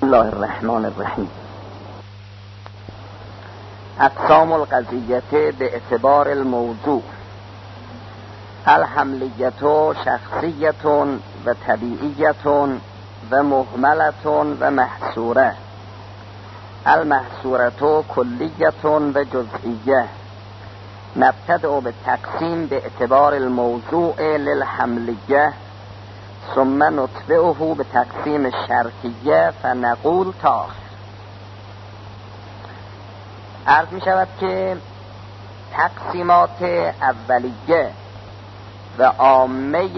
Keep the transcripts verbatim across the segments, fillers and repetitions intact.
الله الرحمن الرحیم. اقسام القضیه به اعتبار الموضوع: الحملیت شخصیت و طبیعیت و مهملت و محصوره. المحصوره کلیت و جزئیه. نبتدأ بالتقسیم به اعتبار الموضوع للحملیه، ثم نتبعه به تقسیم شرطیه فنقول تا. عرض می شود که تقسیمات اولیه و عامه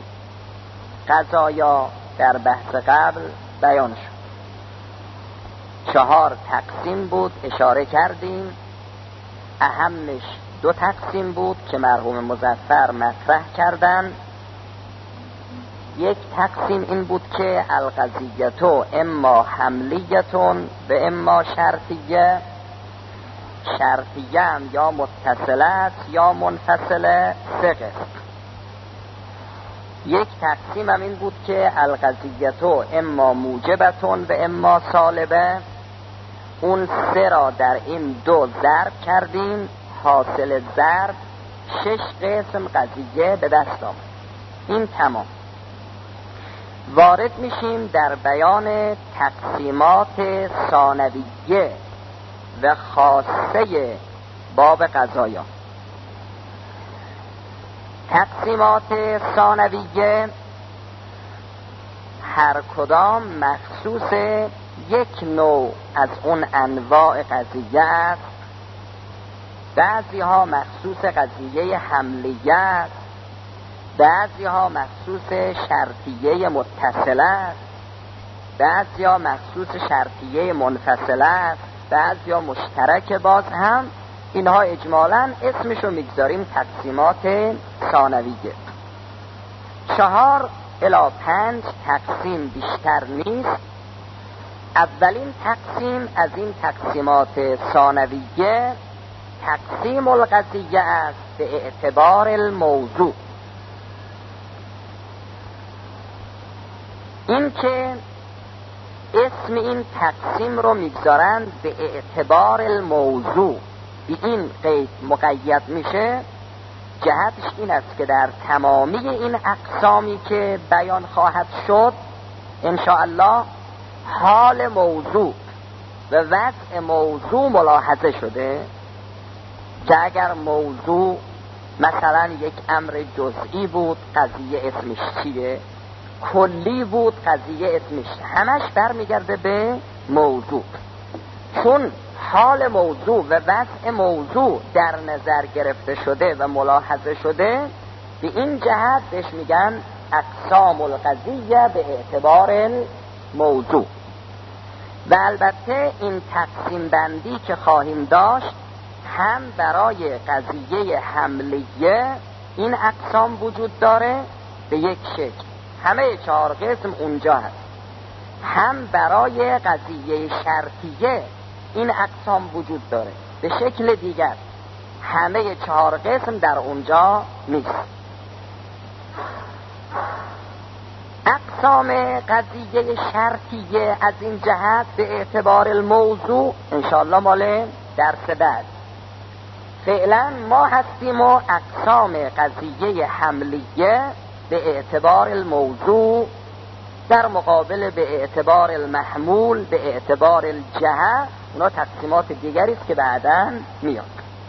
قضایا در بحث قبل بیان شد. چهار تقسیم بود، اشاره کردیم. اهمش دو تقسیم بود که مرحوم مظفر مطرح کردن. یک تقسیم این بود که القضیتو اما حملیتون و اما شرطیه. شرطیه هم یا متصله است یا منفصله، سه قسم. یک تقسیم هم این بود که القضیتو اما موجبتون و اما سالبه. اون سه را در این دو ضرب کردیم، حاصل ضرب شش قسم قضیه به دست آمد. این تمام. وارد میشیم در بیان تقسیمات ثانویه و خاصه باب قضایا. تقسیمات ثانویه هر کدام مخصوص یک نوع از اون انواع قضیه است. بعضی ها مخصوص قضیه حملیه است، بعضی ها مخصوص شرطیه متصله است، بعضی ها مخصوص شرطیه منفصله است، بعضی ها مشترک باز هم. اینها اجمالاً اسمشو میگذاریم تقسیمات ثانویه. چهار الی پنج تقسیم بیشتر نیست. اولین تقسیم از این تقسیمات ثانویه تقسیم القضیه است به اعتبار الموضوع. این که اسم این تقسیم رو میگذارند به اعتبار الموضوع، به این قید مقید میشه، جهتش این است که در تمامی این اقسامی که بیان خواهد شد انشاءالله حال موضوع و وضع موضوع ملاحظه شده که اگر موضوع مثلا یک امر جزئی بود قضیه اسمش چیه، کلی بود قضیه اسمش، همش برمیگرده به موضوع. چون حال موضوع و وضع موضوع در نظر گرفته شده و ملاحظه شده، به این جهت بهش میگن اقسام القضیه به اعتبار الموضوع. و البته این تقسیم بندی که خواهیم داشت هم برای قضیه حملیه این اقسام وجود داره به یک شکل، همه چهار قسم اونجا هست. هم برای قضیه شرطیه این اقسام وجود داره به شکل دیگر، همه چهار قسم در اونجا نیست. اقسام قضیه شرطیه از این جهت به اعتبار الموضوع انشاءالله مال درس بعد. فعلا ما هستیم و اقسام قضیه حملیه به اعتبار الموضوع در مقابل به اعتبار المحمول به اعتبار الجهه، اونا تقسیمات دیگری است که بعداً میاد.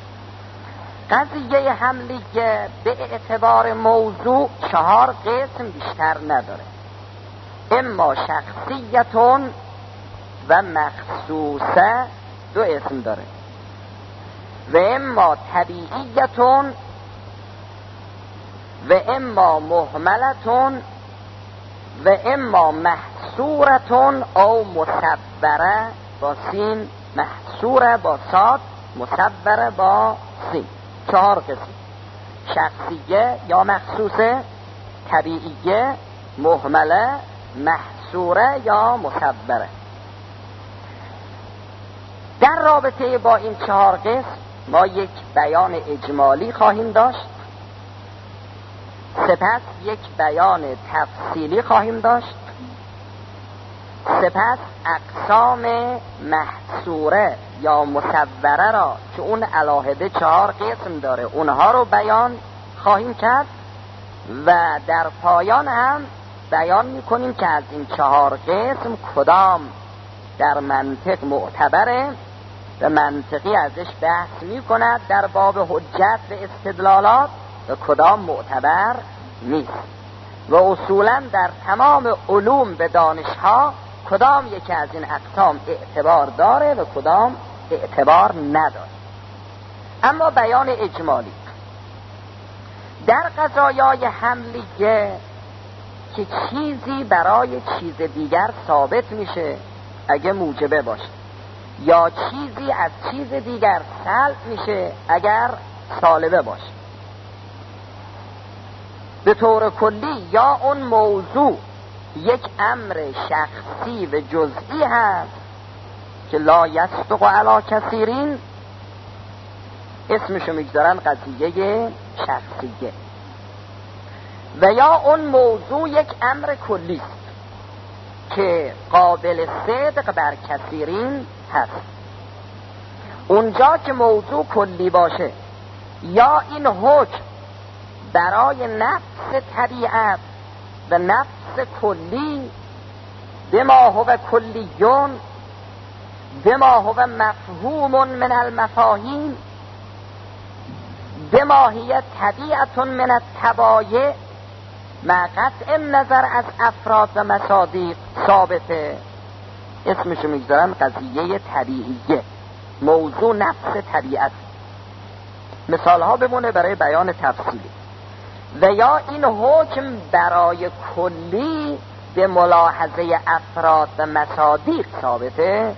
قضیه حملیه به اعتبار موضوع چهار قسم بیشتر نداره. اما شخصیتون و مخصوصه دو اسم داره، و اما طبیعیتون و اما مهملتون و اما محصورتون او مصبره با سین، محصوره با صاد، مصبره با سین. چهار قسم: شخصیه یا مخصوصه، طبیعیه، مهمله، محصوره یا مصبره. در رابطه با این چهار قسم ما یک بیان اجمالی خواهیم داشت، سپس یک بیان تفصیلی خواهیم داشت، سپس اقسام محصوره یا مصوره را که اون علاهده چهار قسم داره اونها رو بیان خواهیم کرد و در پایان هم بیان میکنیم که از این چهار قسم کدام در منطق معتبره و منطقی ازش بحث میکند در باب حجت و استدلالات و کدام معتبر نیست و اصولا در تمام علوم به دانشها کدام یکی از این اقسام اعتبار داره و کدام اعتبار نداره. اما بیان اجمالی در قضایای حملیه که چیزی برای چیز دیگر ثابت میشه اگه موجبه باشه یا چیزی از چیز دیگر سلب میشه اگر سالبه باشه، به طور کلی یا اون موضوع یک امر شخصی و جزئی هست که لا یصدق علی کثیرین، اسمشو میگذارن قضیه شخصیه، و یا اون موضوع یک امر کلی است که قابل صدق بر کثیرین هست. اونجا که موضوع کلی باشه یا این حکم برای نفس طبیعت و نفس کلی بما هو کلیون بما هو مفهوم من المفاهیم بما هی طبیعت من الطبایع مع قطع نظر از افراد و مصادیق ثابته، اسمشو میگذارن قضیه طبیعیه، موضوع نفس طبیعت. مثال ها بمونه برای بیان تفصیلی. و یا این حکم برای کلی به ملاحظه افراد و مصادیق ثابته،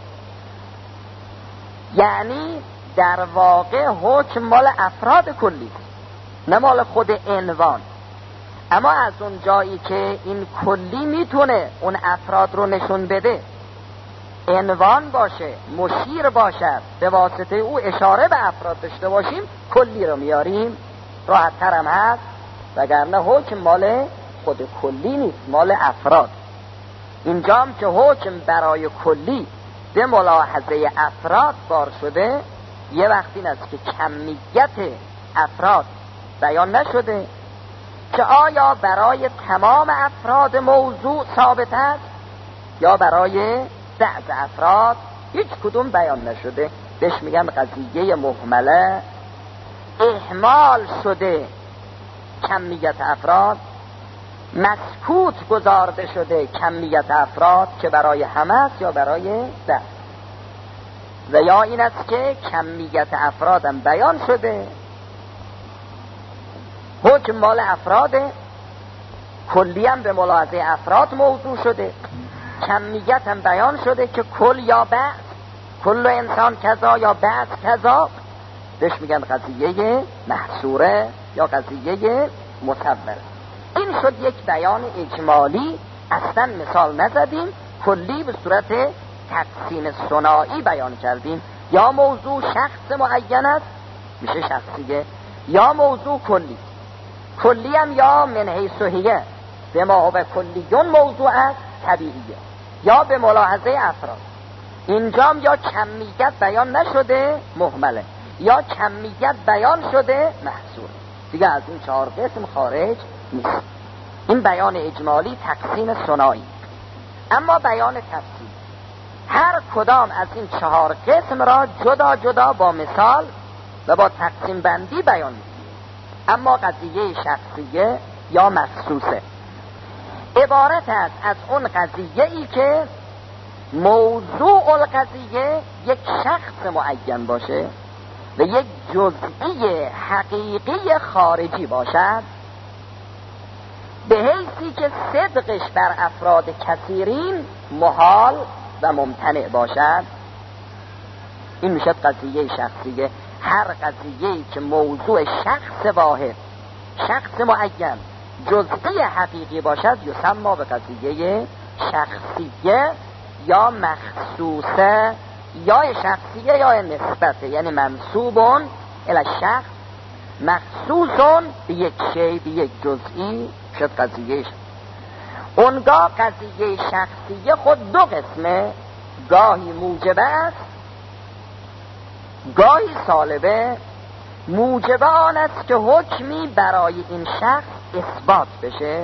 یعنی در واقع حکم مال افراد کلی نه مال خود عنوان، اما از اون جایی که این کلی میتونه اون افراد رو نشون بده، عنوان باشه، مشیر باشد، به واسطه او اشاره به افراد داشته باشیم، کلی رو میاریم، راحت ترم هست، وگرنه حکم مال خود کلی نیست، مال افراد. اینجام که حکم برای کلی به ملاحظه افراد بار شده، یه وقت این است که کمیت افراد بیان نشده که آیا برای تمام افراد موضوع ثابت است یا برای بعض افراد هیچ کدوم بیان نشده، بهش میگن قضیه مهمله، اهمال شده کمیت افراد، مسکوت گذارده شده کمیت افراد که برای همه است یا برای ده. و یا این است که کمیت افرادم بیان شده، حکم مال افراده، کلی هم به ملاحظه افراد موضوع شده، کمیت هم بیان شده که کل یا بعض، کل انسان کذا یا بعض کذا، بهش میگن قضیه محصوره یا قضیه مصوره. این شد یک بیان اجمالی، اصلا مثال نزدیم، کلی به صورت تقسیم ثنایی بیان کردیم، یا موضوع شخص معین است میشه شخصیه، یا موضوع کلی، کلی هم یا من حیث هیه به ما هو کلیون موضوع است طبیعیه، یا به ملاحظه افراد. اینجام یا کمیت بیان نشده مهمله، یا کمیت بیان شده محصور، دیگه از این چهار قسم خارج نیست. این بیان اجمالی تقسیم ثنایی. اما بیان تفصیل، هر کدام از این چهار قسم را جدا جدا با مثال و با تقسیم بندی بیان می‌کنیم. اما قضیه شخصیه یا مخصوصه عبارت است از اون قضیه ای که موضوع القضیه یک شخص معین باشه و یک جزئی حقیقی خارجی باشد، به حیثی که صدقش بر افراد کثیرین محال و ممتنع باشد. این میشه قضیه شخصیه. هر قضیه‌ای که موضوع شخص واحد، شخص معین، جزئی حقیقی باشد یسمى به قضیه شخصیه یا مخصوصه، یا شخصیه یا نسبته، یعنی منسوبون الی شخص، مخصوصون به یک شی، به یک جزئی، شد قضیه. اونگاه قضیه شخصیه خود دو قسمه، گاهی موجبه است گاهی سالبه. موجبه آن است که حکمی برای این شخص اثبات بشه،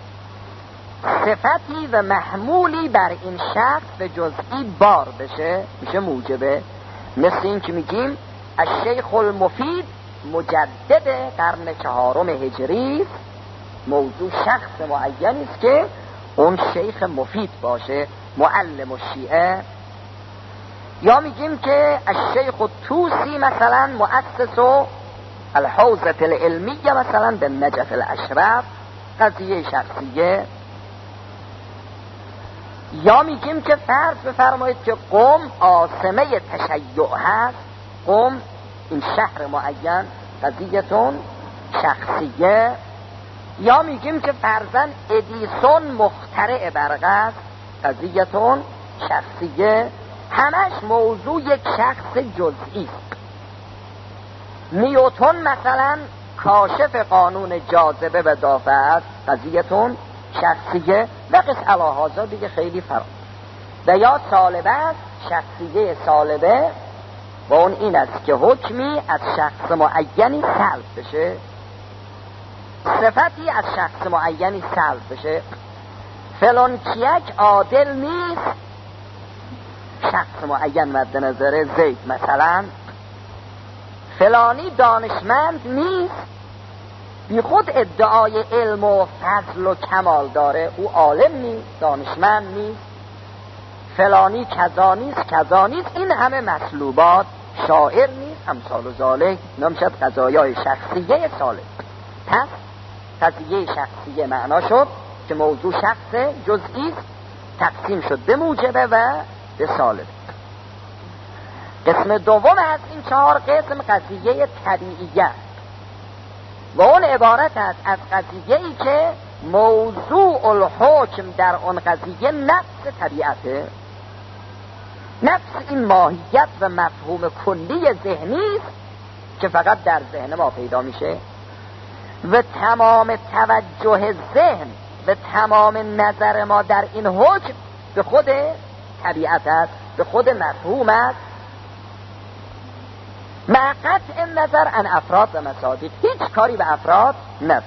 صفتی و محمولی بر این شخص به جزئی بار بشه، میشه موجبه. مثل این که میگیم الشیخ المفید مجدد قرن چهارم هجری است، موضوع شخص معینی است که اون شیخ مفید باشه، معلم الشیعه. یا میگیم که الشیخ الطوسی مثلا مؤسس الحوزة العلمیه مثلا به نجف الاشرف، قضیه شخصیه. یا میگیم که فرض بفرمایید که قم عاصمه تشیع هست، قم این شهر معین، قضیتون شخصیه. یا میگیم که فرضاً ادیسون مخترع برق است، قضیتون شخصیه. همش موضوع یک شخص جزئی است. نیوتن مثلا کاشف قانون جاذبه و دافع است، قضیتون شخصیه. و قص علاهازا دیگه خیلی فرق. و یا سالبه است، شخصیه سالبه و اون این است که حکمی از شخص معینی سلب بشه، صفتی از شخص معینی سلب بشه. فلان کیک عادل نیست، شخص معین مد نظر زید مثلا. فلانی دانشمند نیست، بی خود ادعای علم و فضل و کمال داره، او عالم نیست، دانشمند نیست. فلانی کذا نیست، کذا نیست. این همه مسلوبات، شاعر نیست، امثال و ذالک، نمیشد قضایای شخصیه سالب. پس قضیه شخصیه معنا شد که موضوع شخص جزئی است، تقسیم شد به موجبه و به سالب. قسم دوم از این چهار قسم قضیه طبیعیه و اون عبارت است از قضیه‌ای که موضوع الحکم در اون قضیه نفس طبیعته. نفس این ماهیت و مفهوم کلی ذهنی است که فقط در ذهن ما پیدا میشه و تمام توجه ذهن و تمام نظر ما در این حکم به خود طبیعت است، به خود مفهوم است، مع قطع نظر عن افراد و مصادیق. هیچ کاری به افراد نداره.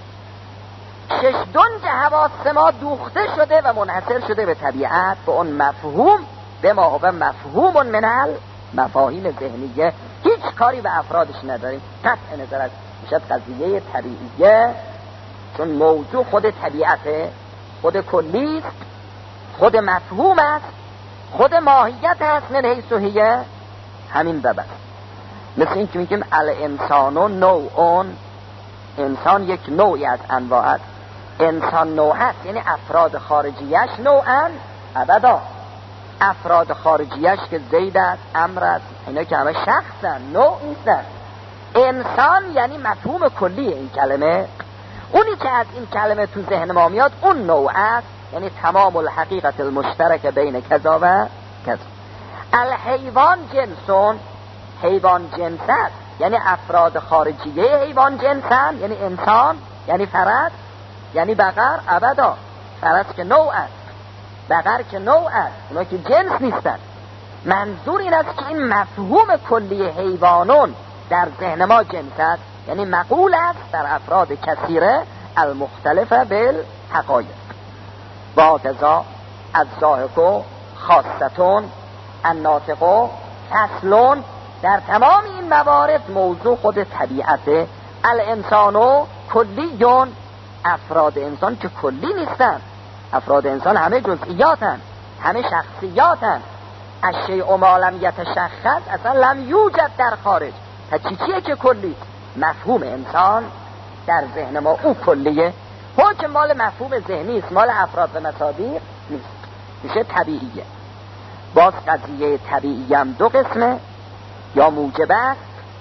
شش دنج حواس ما دوخته شده و منحصر شده به طبیعت، به اون مفهوم، به ما هو مفهوم من المفاهیم ذهنیه. هیچ کاری به افرادش نداریم. قطع نظر از میشد قضیه طبیعیه، چون موضوع خود طبیعته، خود کلی است، خود مفهوم است، خود ماهیت است. من حیث و هیه همین ببست. مثل این که میگیم الانسان و نوعون، انسان یک نوعی از انواع است. انسان نوع هست، یعنی افراد خارجیش نوعن ابدا. افراد خارجیش که زید است، امر است، اینا که همه شخصن، نوع نیستن. انسان یعنی مفهوم کلی این کلمه. اونی که از این کلمه تو ذهن ما میاد اون نوع است، یعنی تمام الحقیقت المشترک بین کذا و کذا. الحیوان جنسون، حیوان جنس است، یعنی افراد خارجیه حیوان جنسن، یعنی انسان، یعنی فرس، یعنی بقر ابدا. فرس که نوع است، بقر که نوع است، اونا که جنس نیستن. منظور این است که این مفهوم کلی حیوانون در ذهن ما جنس است، یعنی مقول است در افراد کثیره المختلفه بالحقایق. با کذا الزاهق خاصتون الناطق فصلون. در تمام این موارد موضوع خود طبیعته. الانسانو کلیون، افراد انسان که کلی نیستن، افراد انسان همه جزئیاتن، همه شخصیاتن. الشیء ما لم یتشخص اصلا لم یوجد در خارج. تا چی چیه که کلی؟ مفهوم انسان در ذهن ما او کلیه. حکم مال مفهوم ذهنی است، مال افراد و مصادیق نیست، میشه طبیعیه. باز قضیه طبیعی هم دو قسمه، یا موجب است،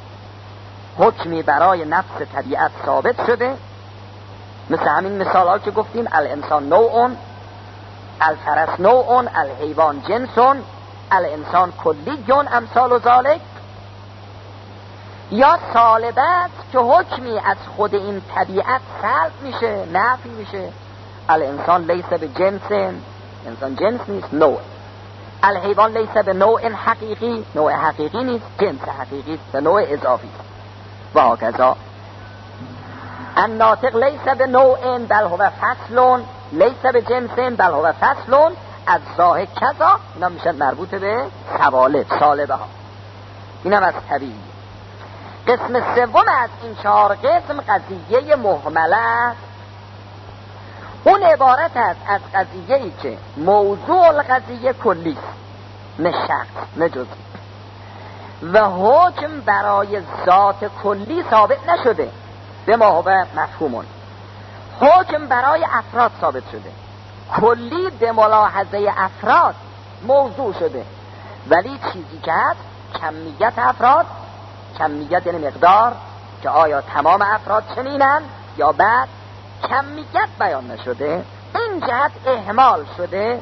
حکمی برای نفس طبیعت ثابت شده، مثل همین مثال ها که گفتیم، الانسان نوعون، الفرس نوعون، الحیوان جنسون، الانسان کلیون، امثال و ذالک. یا سالبه است که حکمی از خود این طبیعت سلب میشه، نفی میشه. الانسان لیس به جنس، انسان جنس نیست، نوع. الحیوان لیس به نوع حقیقی، نوع حقیقی نیست، جنس حقیقی است، به نوع اضافی است. و هکذا الناطق لیس به نوع بل هو فصل، لیس به جنس بل هو فصل از ضاحک کذا. اینا میشن مربوط به ثوالب، سالبه ها. اینم از طبیعی. قسم سوم از این چهار قسم قضیه مهمله است. اون عبارت است از قضیه‌ای که موضوع القضیه کلی است، نه شخص نه جزئی، و حکم برای ذات کلی ثابت نشده به ما هو مفهومون. حکم برای افراد ثابت شده، کلی به ملاحظه افراد موضوع شده، ولی چیزی که هست کمیت افراد، کمیت یعنی مقدار، که آیا تمام افراد چنینن یا بعد، کمیت بیان نشده. این جهت اهمال شده،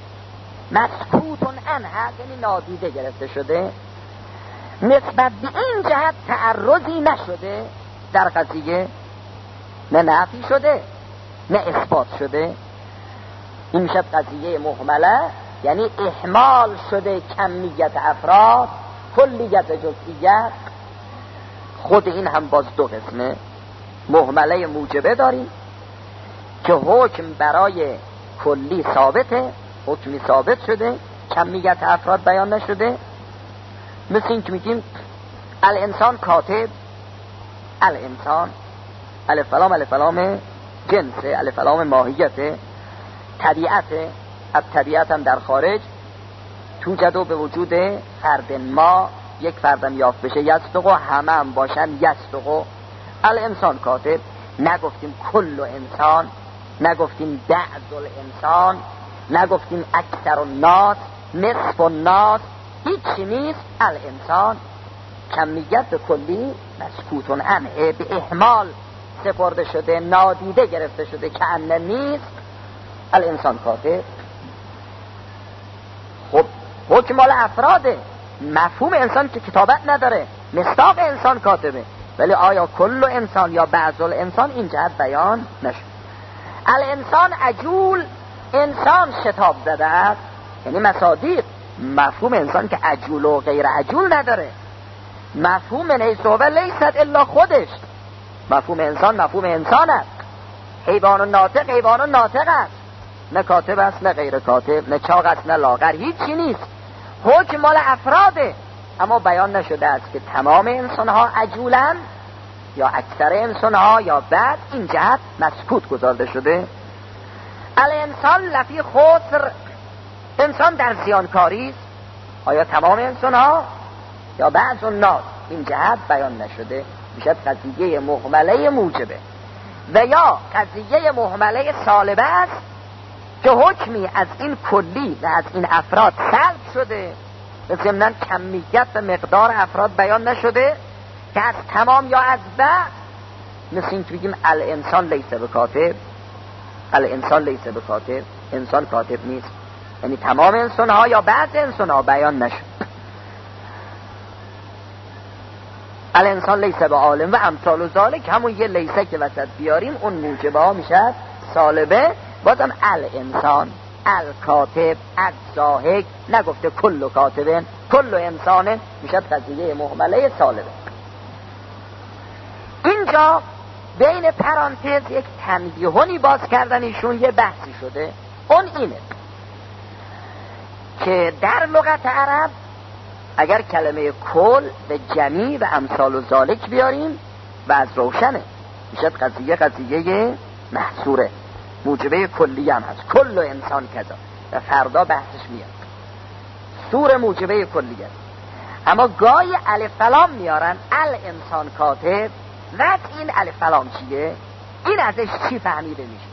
مسکوتون عنها یعنی نادیده گرفته شده. نسبت به این جهت تعرضی نشده در قضیه، نه نفی شده نه اثبات شده. این میشه قضیه مهمله، یعنی اهمال شده کمیت افراد، کلیت جزئیت. خود این هم باز دو قسمه. مهمله موجبه داریم که حکم برای کلی ثابته، حکمی ثابت شده، کمیت افراد بیان نشده. مثل این که میگیم الانسان کاتب، الانسان الف لام الف لام جنسه، الف لام ماهیته، طبیعته. از طبیعت هم در خارج توجد به وجود فرد ما، یک فردم یافت بشه یصدق، همه هم باشن یصدق. الانسان کاتب. نگفتیم کل انسان، نگفتیم بعض الانسان، نگفتیم اکثر الناس، نصف الناس، هیچی نیست. الانسان کمیت به کلی مسکوتون عنه، به اهمال سپرده شده، نادیده گرفته شده که انه نیست. الانسان کاتب. خب حکم مال افراده، مفهوم انسان که کتابت نداره، مصداق انسان کاتبه، ولی آیا کل انسان یا بعض الانسان، این جهت بیان نشد. الانسان عجول، انسان شتاب زده است، یعنی مصادیق. مفهوم انسان که عجول و غیر عجول نداره. مفهوم من حیث هو لیست الا خودش. مفهوم انسان مفهوم انسان است. حیوان و ناطق حیوان و ناطق است، نه کاتب است نه غیر کاتب، نه چاق است نه لاغر، هیچی نیست. حکم مال افراده، اما بیان نشده است که تمام انسان ها عجولن یا اکثر انسان ها یا بعد. این جهت مسکوت گذارده شده. الانسان لفی خسر، انسان در زیانکاری است. آیا تمام انسان ها یا بعض الناس، این جهت بیان نشده. میشه قضیه مهمله موجبه. و یا قضیه مهمله سالبه است که حکمی از این کلی و از این افراد سلب شده، ضمناً کمیت و مقدار افراد بیان نشده که از تمام یا از بعض. مثل این که بگیم الانسان لیس به کاتب، الانسان لیس به کاتب، انسان کاتب نیست، یعنی تمام انسان ها یا بعض انسان ها بیان نشد. الانسان لیس به عالم و امثال و ذالک، همون یه لیسه که وسط بیاریم اون موجبه ها میشه سالبه. بازم الانسان، الکاتب، الضاحک، نگفته کل کاتبن کل انسانه، میشه قضیه مهمله سالبه. اینجا بین پرانتز یک تنبیهونی باز کردن ایشون، یه بحثی شده. اون اینه که در لغت عرب اگر کلمه کل به جمی و امثال و ذالک بیاریم و از روشنه، میشه قضیه قضیه محصوره، موجبه کلی هم هست. کل انسان کذا و فردا بحثش میاد. سور موجبه کلیه. اما گاهی الف لام میارن، الانسان کاتب، و این الف لام چیه؟ این ازش چی فهمیده میشه؟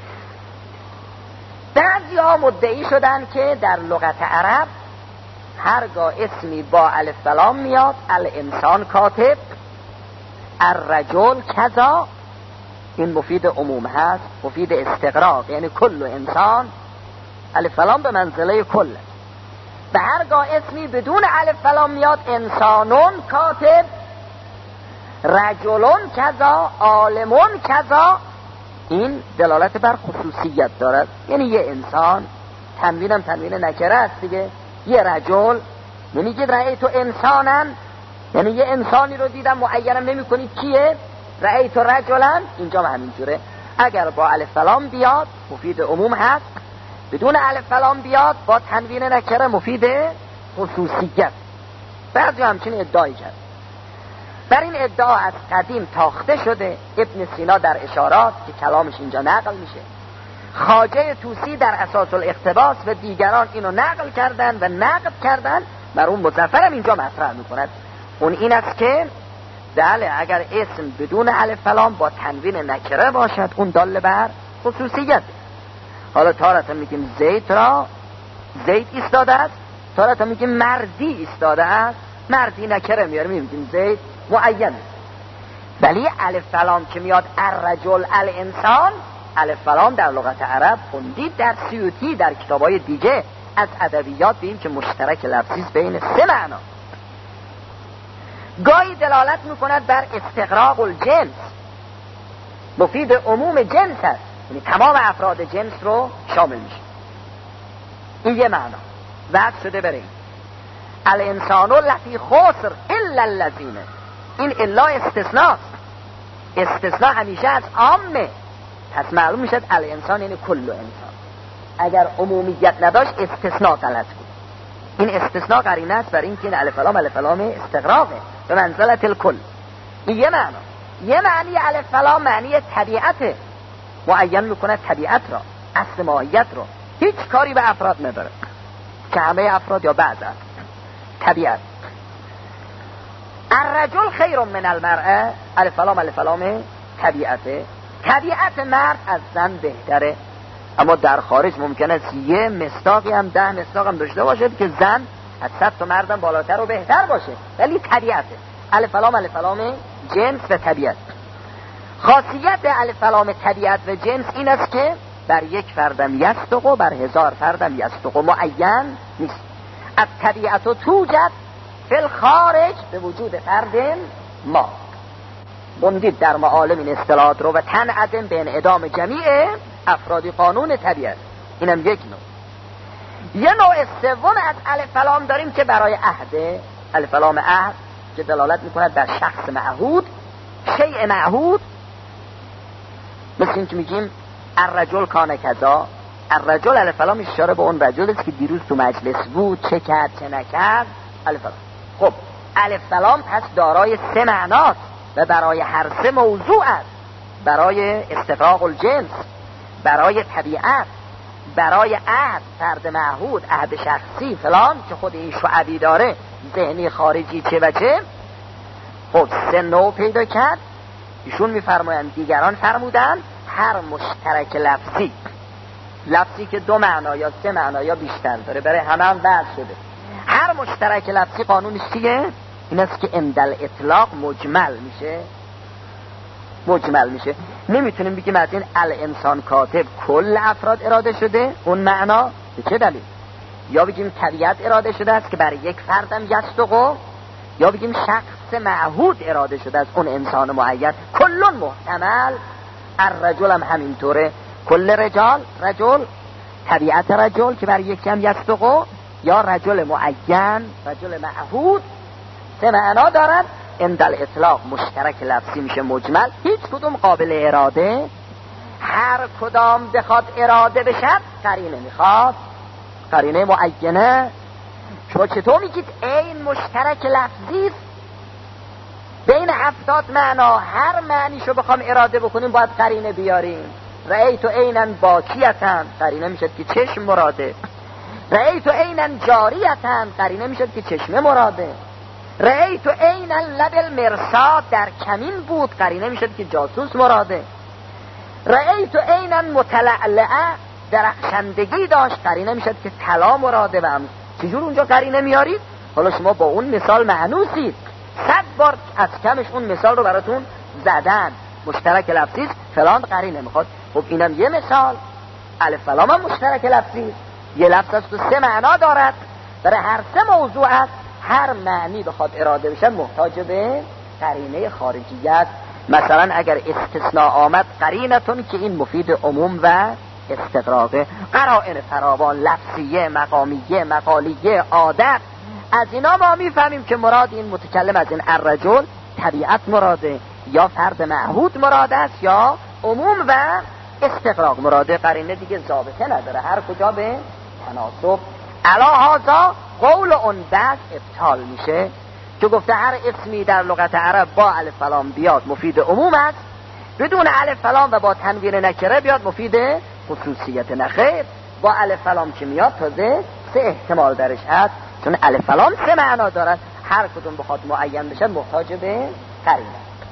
بعضی ها مدعی شدن که در لغت عرب هرگاه اسمی با الف لام میاد، الانسان کاتب، الرجل کذا، این مفید عموم هست، مفید استقراق، یعنی کل انسان. الف لام به منزله کل. و هرگاه اسمی بدون الف لام میاد، انسانون کاتب، رجلون کذا، عالمون کذا، این دلالت بر خصوصیت دارد. یعنی یه انسان، تنوینم تنوین نکره است دیگه. یه رجل، نمیگید رأیت انسانا، یعنی یه انسانی رو دیدم، معینم نمی کنید کیه. رأیت رجلا، اینجا همینجوره. اگر با الف لام بیاد مفید عموم هست، بدون الف لام بیاد با تنوین نکره مفید خصوصیت. بعضی همچین ادعایی کرد. بر این ادعا از قدیم تاخته شده. ابن سینا در اشارات که کلامش اینجا نقل میشه، خواجه طوسی در اساس الاقتباس و دیگران اینو نقل کردن و نقد کردن. مرحوم مظفر هم اینجا مطرح میکند. اون این است که بله اگر اسم بدون الف لام با تنوین نکره باشد اون دال بر خصوصیت. حالا تارتا میگیم زید را زید ایستاده است، تارتا میگیم مردی ایستاده است، مردی نکره میاریم میگیم زید معین. ولی الف لام که میاد الرجل الانسان، الف لام در لغت عرب خوندید در سیوطی در کتابای دیگه از ادبیات ببینیم که مشترک لفظی بین سه معنا. گاهی دلالت میکند بر استغراق الجنس، مفید عموم جنس است، یعنی تمام افراد جنس رو شامل میشه. این یه معنا. وقت شده بریم الانسان لفی خسر الا الذین، این الا استثناء، استثناء همیشه از عامه، پس معلوم میشد الانسان یعنی کل انسان. اگر عمومیت نداشت استثناء غلط بود. این استثناء قرینه است بر این که الف لام الف لام استغراقه به منزلت الکل. این یه معنا. یه معنی الف لام معنی طبیعته، معین میکنه طبیعت را، اصل ماهیت را، هیچ کاری به افراد نداره که همه افراد یا بعض طبیعت. الرجل خیر من المرأه، الف لام الف لام طبیعته، طبیعت مرد از زن بهتره. اما در خارج ممکنه یه مصداقی هم ده مصداق هم داشته باشد که زن از صد تا مردم بالاتر و بهتر باشه، ولی طبیعته. الف لام الف لام جنس و طبیعت. خاصیت الف لام طبیعت و جنس این است که بر یک فردم یصدق و بر هزار فردم یصدق، معین نیست. از طبیعت و توجد فی الخارج به وجود فرد ما. بندید در معالم این اصطلاحات رو و تنعدم به انعدام جمیع افرادی قانون طبیعت. اینم یک نوع. یه نوع سوم از الف لام داریم که برای عهد، الف لام عهد که دلالت میکند بر شخص معهود، شیء معهود. مثل این که میگیم الرجل کان کذا، الرجل الف لام اشاره به اون رجل است که دیروز تو مجلس بود، چه کرد چه نکرد. الف لام. خب الف لام پس دارای سه معناست و برای هر سه موضوع است. برای استغراق الجنس، برای طبیعت، برای عهد، فرد معهود، عهد شخصی فلان که خود این شعبی داره، ذهنی خارجی چه و چه. خب سه نوع پیدا کرد. ایشون میفرمایند دیگران فرمودن هر مشترک لفظی، لفظی که دو معنا یا سه معنا یا بیشتر داره، برای همه هم وضع شده. هر مشترک لفظی قانونش چیه؟ این است که اندل اطلاق مجمل میشه، مجمل میشه. نمیتونیم بگیم از این الانسان کاتب کل افراد اراده شده، اون معنا به چه دلیل؟ یا بگیم طبیعت اراده شده است که برای یک فردم یصدق، یا بگیم شخص معهود اراده شده است اون انسان معین. کلون محتمل. الرجل هم همینطوره، کل رجال، رجل، طبیعت رجل که برای یکی هم یصدق، یا رجل معین، رجل معهود. سه معنا دارد. اندل اطلاق مشترک لفظی میشه مجمل، هیچ کدوم قابل اراده. هر کدام بخواد اراده بشد قرینه میخواد، قرینه معینه. شما چطور میگید این مشترک لفظی بین هفتاد معنا، هر معنیشو بخوام اراده بکنیم باید قرینه بیاریم. رأیت عینا باکیتا، قرینه میشد که چشم مراده. رأیت عینا جاریتا، قرینه میشد که چشمه مراده. رأیت عینا لب المرصاد، در کمین بود، قرینه میشد که جاسوس مراده. رأیت عینا متلعلعه، درخشندگی داشت، قرینه میشد که طلا مراده. و هم چجور اونجا قرینه میارید؟ حالا شما با اون مثال معنوسید، صد بار از کمش اون مثال رو براتون زدن. مشترک لفظی فلان قرینه میخواد. خب اینم یه مثال. الف لام هم مشترک لفظی، یه لفظ است و سه معنا دارد. برای هر سه موضوع است، هر معنی بخواد اراده بشه محتاج به قرینه خارجیت. مثلا اگر استثناء آمد قرینتون که این مفید عموم و استقراقه، قرائن فراوان، لفظیه، مقامیه، مقالیه، عادت، از اینا ما میفهمیم که مراد این متکلم از این الرجل طبیعت مراده، یا فرد معهود مراد است، یا عموم و استقراق مراده. قرینه دیگه ضابطه نداره، هر کجا به تناسب. علا هذا قول اون بعد ابطال میشه که گفته هر اسمی در لغت عرب با الف فلام بیاد مفید عموم است، بدون الف فلام و با تنوین نکره بیاد مفید خصوصیت. نخیر، با الف فلام که میاد تازه سه احتمال درش هست، چون الف فلام سه معنا دارد، هر کدوم بخواد معین بشه محتاج به قرینه.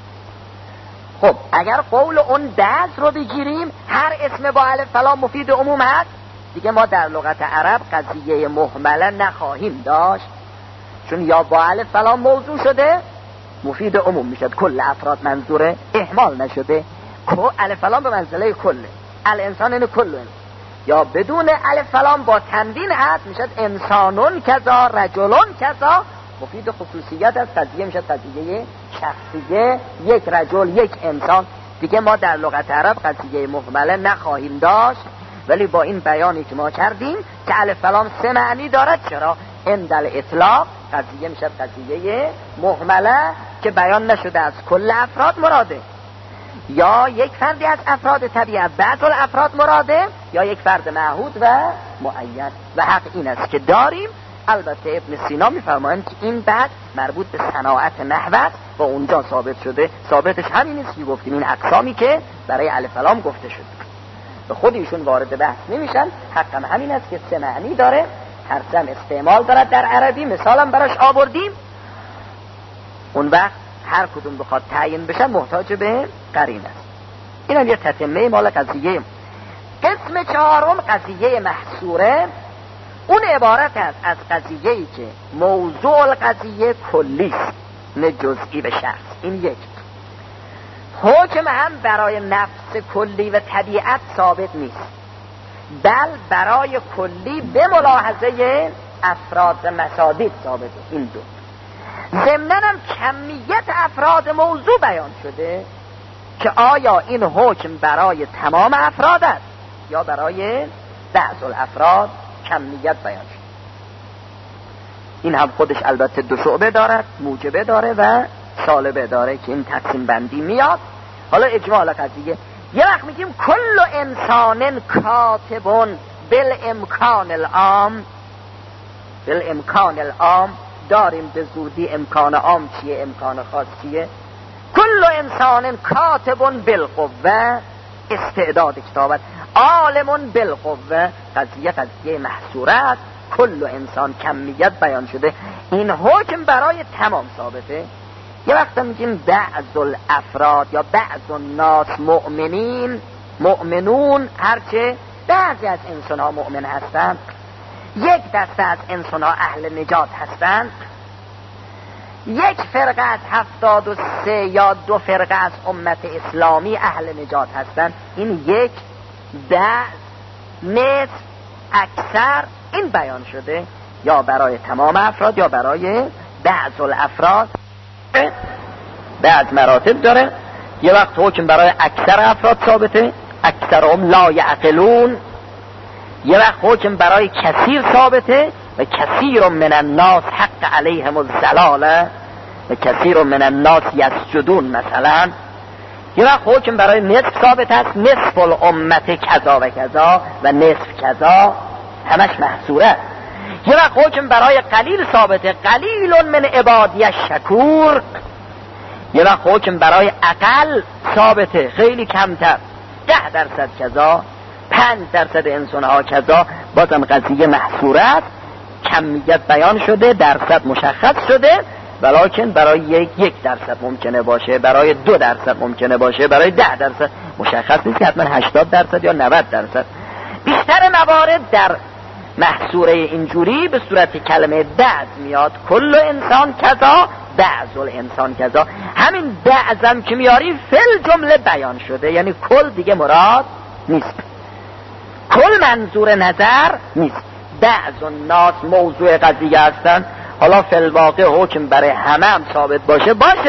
خب اگر قول اون دز رو بگیریم هر اسم با الف فلام مفید عموم هست، دیگه ما در لغت عرب قضیه مهمله نخواهیم داشت، چون یا با الف فلام موضوع شده مفید عموم میشد، کل افراد منظوره، اهمال نشده، الف فلام به منزله کله، الانسان اینه کل این. یا بدون الف فلام با تنوین هست میشد انسانون کذا، رجلون کذا، مفید خصوصیت است، قضیه میشد قضیه شخصیه، یک رجل یک انسان. دیگه ما در لغت عرب قضیه مهمله نخواهیم داشت، ولی با این بیانی که ما کردیم که الف فلام سه معنی دارد، چرا عند الاطلاق قضیه میشد قضیه مهمله که بیان نشده از کل افراد مراده، یا یک فردی از افراد طبیعت بعض الافراد مراده، یا یک فرد معهود و معین. و حق این است که داریم. البته ابن سینا میفرمایند که این بعد مربوط به صناعت نحو است و اونجا ثابت شده، ثابتش همین است که گفتیم این اقسامی که برای الف فلام گفته شده به خود ایشون وارد بحث نمیشن. حقم همین است که سه معنی داره، هر سه استعمال دارد در عربی، مثالم براش آوردیم. اون وقت هر کدوم بخواد تعیین بشه محتاج به قرینه است. اینم یه تتمه مال قضیه. قسم چهارم قضیه محصوره. اون عبارت است از قضیه‌ای که موضوع القضیه کلی است نه جزئی به شخص. این یک. حکم هم برای نفس کلی و طبیعت ثابت نیست، بل برای کلی به ملاحظه افراد و مصادیق ثابت. این دو. ضمناً هم کمیت افراد موضوع بیان شده که آیا این حکم برای تمام افراد است یا برای بعض الافراد کمیت بیان شده. این هم خودش البته دو شعبه دارد، موجبه داره و سالبه داره که این تقسیم بندی میاد. حالا اجمال قضیه یه وقت میگیم کل انسان کاتبون بالامکان العام. بالامکان العام داریم به زودی امکان عام چیه، امکان خاص چیه. کل انسان کاتبون بالقوه، استعداد کتابت، عالمون بالقوه، قضیه قضیه محصوره است. کل انسان کمیت بیان شده، این حکم برای تمام ثابته. یه وقت میگیم بعض الافراد یا بعض الناس مؤمنین، مؤمنون، هرچه بعضی از انسان ها مؤمن هستند، یک دسته از انسان ها اهل نجات هستند، یک فرقه از هفتاد و سه یا دو فرقه از امت اسلامی اهل نجات هستند. این یک، بعض، نصف، اکثر، این بیان شده یا برای تمام افراد یا برای بعض الافراد. بعض مراتب داره. یه وقت حکم برای اکثر افراد ثابته، اکثرهم لا یعقلون. یه وقت حکم برای کثیر ثابته و کثیر من الناس حق علیهم الضلاله و کثیر من الناس یسجدون مثلا. یه وقت حکم برای نصف ثابت است، نصف الامت کذا و کذا و نصف کذا، همش محصوره. یه وقت حکم برای قلیل ثابته، قلیل من عبادی الشکور. یه وقت حکم برای اقل ثابته، خیلی کمتر، ده درصد کذا، پنج درصد انسان ها کذا. بازم قضیه محصوره است، کمیت بیان شده، درصد مشخص شده، ولیکن برای یک یک درصد ممکنه باشه، برای دو درصد ممکنه باشه، برای ده درصد مشخص نیست که حتما هشتاد درصد یا نود درصد. بیشتر موارد در محصوره اینجوری به صورت کلمه بعض میاد، کل انسان کذا، بعض الانسان کذا. همین بعضم که میاری فل جمله بیان شده، یعنی کل دیگه مراد نیست، کل منظور نظر نیست. بعض الناس موضوع قضیه هستن. حالا فی الواقع حکم برای همه هم ثابت باشه باشه،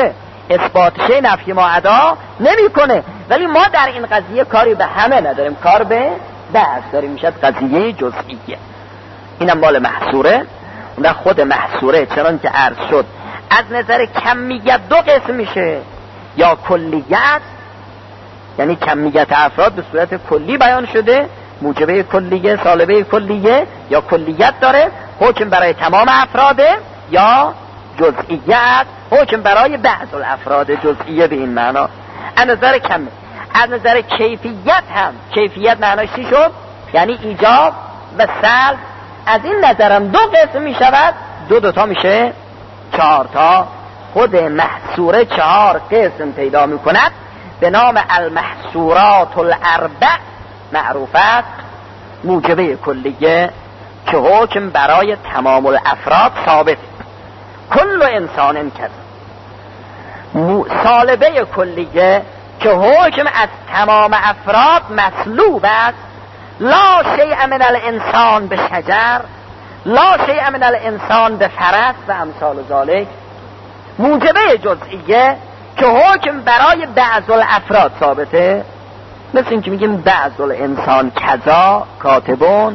اثبات شی نفی ما ادا نمیکنه. ولی ما در این قضیه کاری به همه نداریم، کار به بعض داریم، میشد قضیه جزئیه. اینم مال محصوره. اون خود محصوره چنان که عرض شد از نظر کمیت دو قسم میشه، یا کلیت یعنی کمیت افراد به صورت کلی بیان شده، موجبه کلیه، سالبه کلیه، یا کلیت داره حکم برای تمام افراده، یا جزئیت حکم برای بعض الافراد جزئیه به این معنا. از نظر کم از نظر کیفیت هم، کیفیت معناش چی شد؟ یعنی ایجاب و سلب. از این نظرم دو قسم می شود، دو دوتا میشه چهار تا. خود محصوره چهار قسم پیدا می کند به نام المحصورات الاربع معروفت، موجبه کلیه که حکم برای تمام الافراد ثابت، کل انسان کذا. سالبه کلیه که حکم از تمام افراد مسلوب است، لا شیء من الانسان به شجر، لا شیء من الانسان به فرس و امثال ذالک. موجبه جزئیه که حکم برای بعض الافراد ثابته، مثل این که میگیم بعض الانسان کذا کاتبون،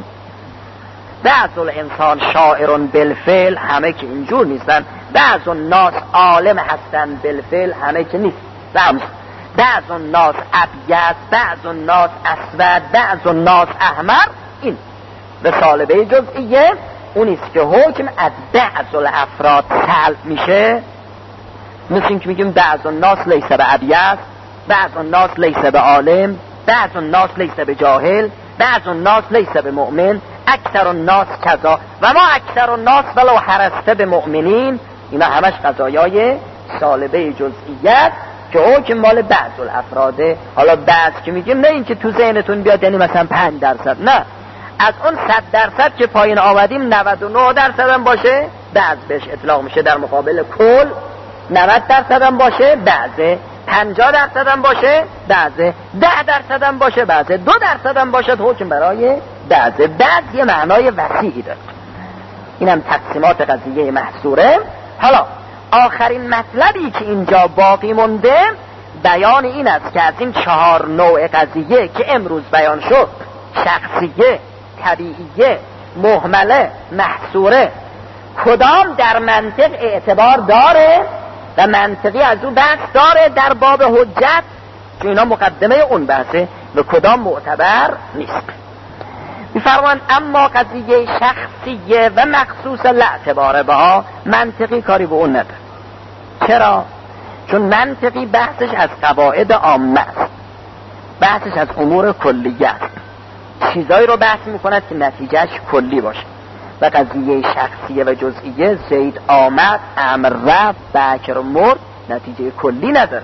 بعض الانسان شاعرون بالفعل، همه که اینجور نیستن. بعض الناس عالم هستن بالفعل، همه که نیست. بعض الناس ابیض، بعض الناس اسود، بعض الناس احمر. این به سالبه جزئیه اونیست که حکم از بعض الافراد سلب میشه، مثل این که میگیم بعض الناس لیس به ابیض، بعض الناس لیس به عالم، بعض الناس لیس به جاهل، بعض الناس لیس به مؤمن، اکثر الناس کذا و ما اکثر الناس ولو حرسته به مؤمنین. اینا همش قضایای سالبه جزئیت که حکم مال بعض الافراده. حالا بعض که میگیم نه این که تو ذهنتون بیاد یعنی مثلا پنج درصد، نه، از اون صد درصد که پایین آمدیم نود و نه درصد هم باشه بعض بهش اطلاق میشه، در مقابل کل نود درصد هم باشه بعضه، پنجاه درصد هم باشه بعضه، ده درصد هم باشه بعضه، دو درصد هم باشه حکم برای بعضه. بعض یه معنای وسیعی داره. اینم تقسیمات قضیه محصوره. حالا آخرین مطلبی که اینجا باقی مونده بیان این است که از این چهار نوع قضیه که امروز بیان شد، شخصیه، طبیعیه، مهمله، محصوره، کدام در منطق اعتبار داره و منطقی از اون بحث داره در باب حجت، که اینا مقدمه اون بحثه، و کدام معتبر نیست. میفرمان اما قضیه شخصیه و مخصوص لا اعتبار بها، منطقی کاری به اون نداره. چرا؟ چون منطقی بحثش از قواعد عامه است، بحثش از امور کلیه است، چیزایی رو بحث میکند که نتیجهش کلی باشه. و قضیه شخصیه و جزئیه، زید آمد، امر رفت، بکر مرد، نتیجه کلی نداره،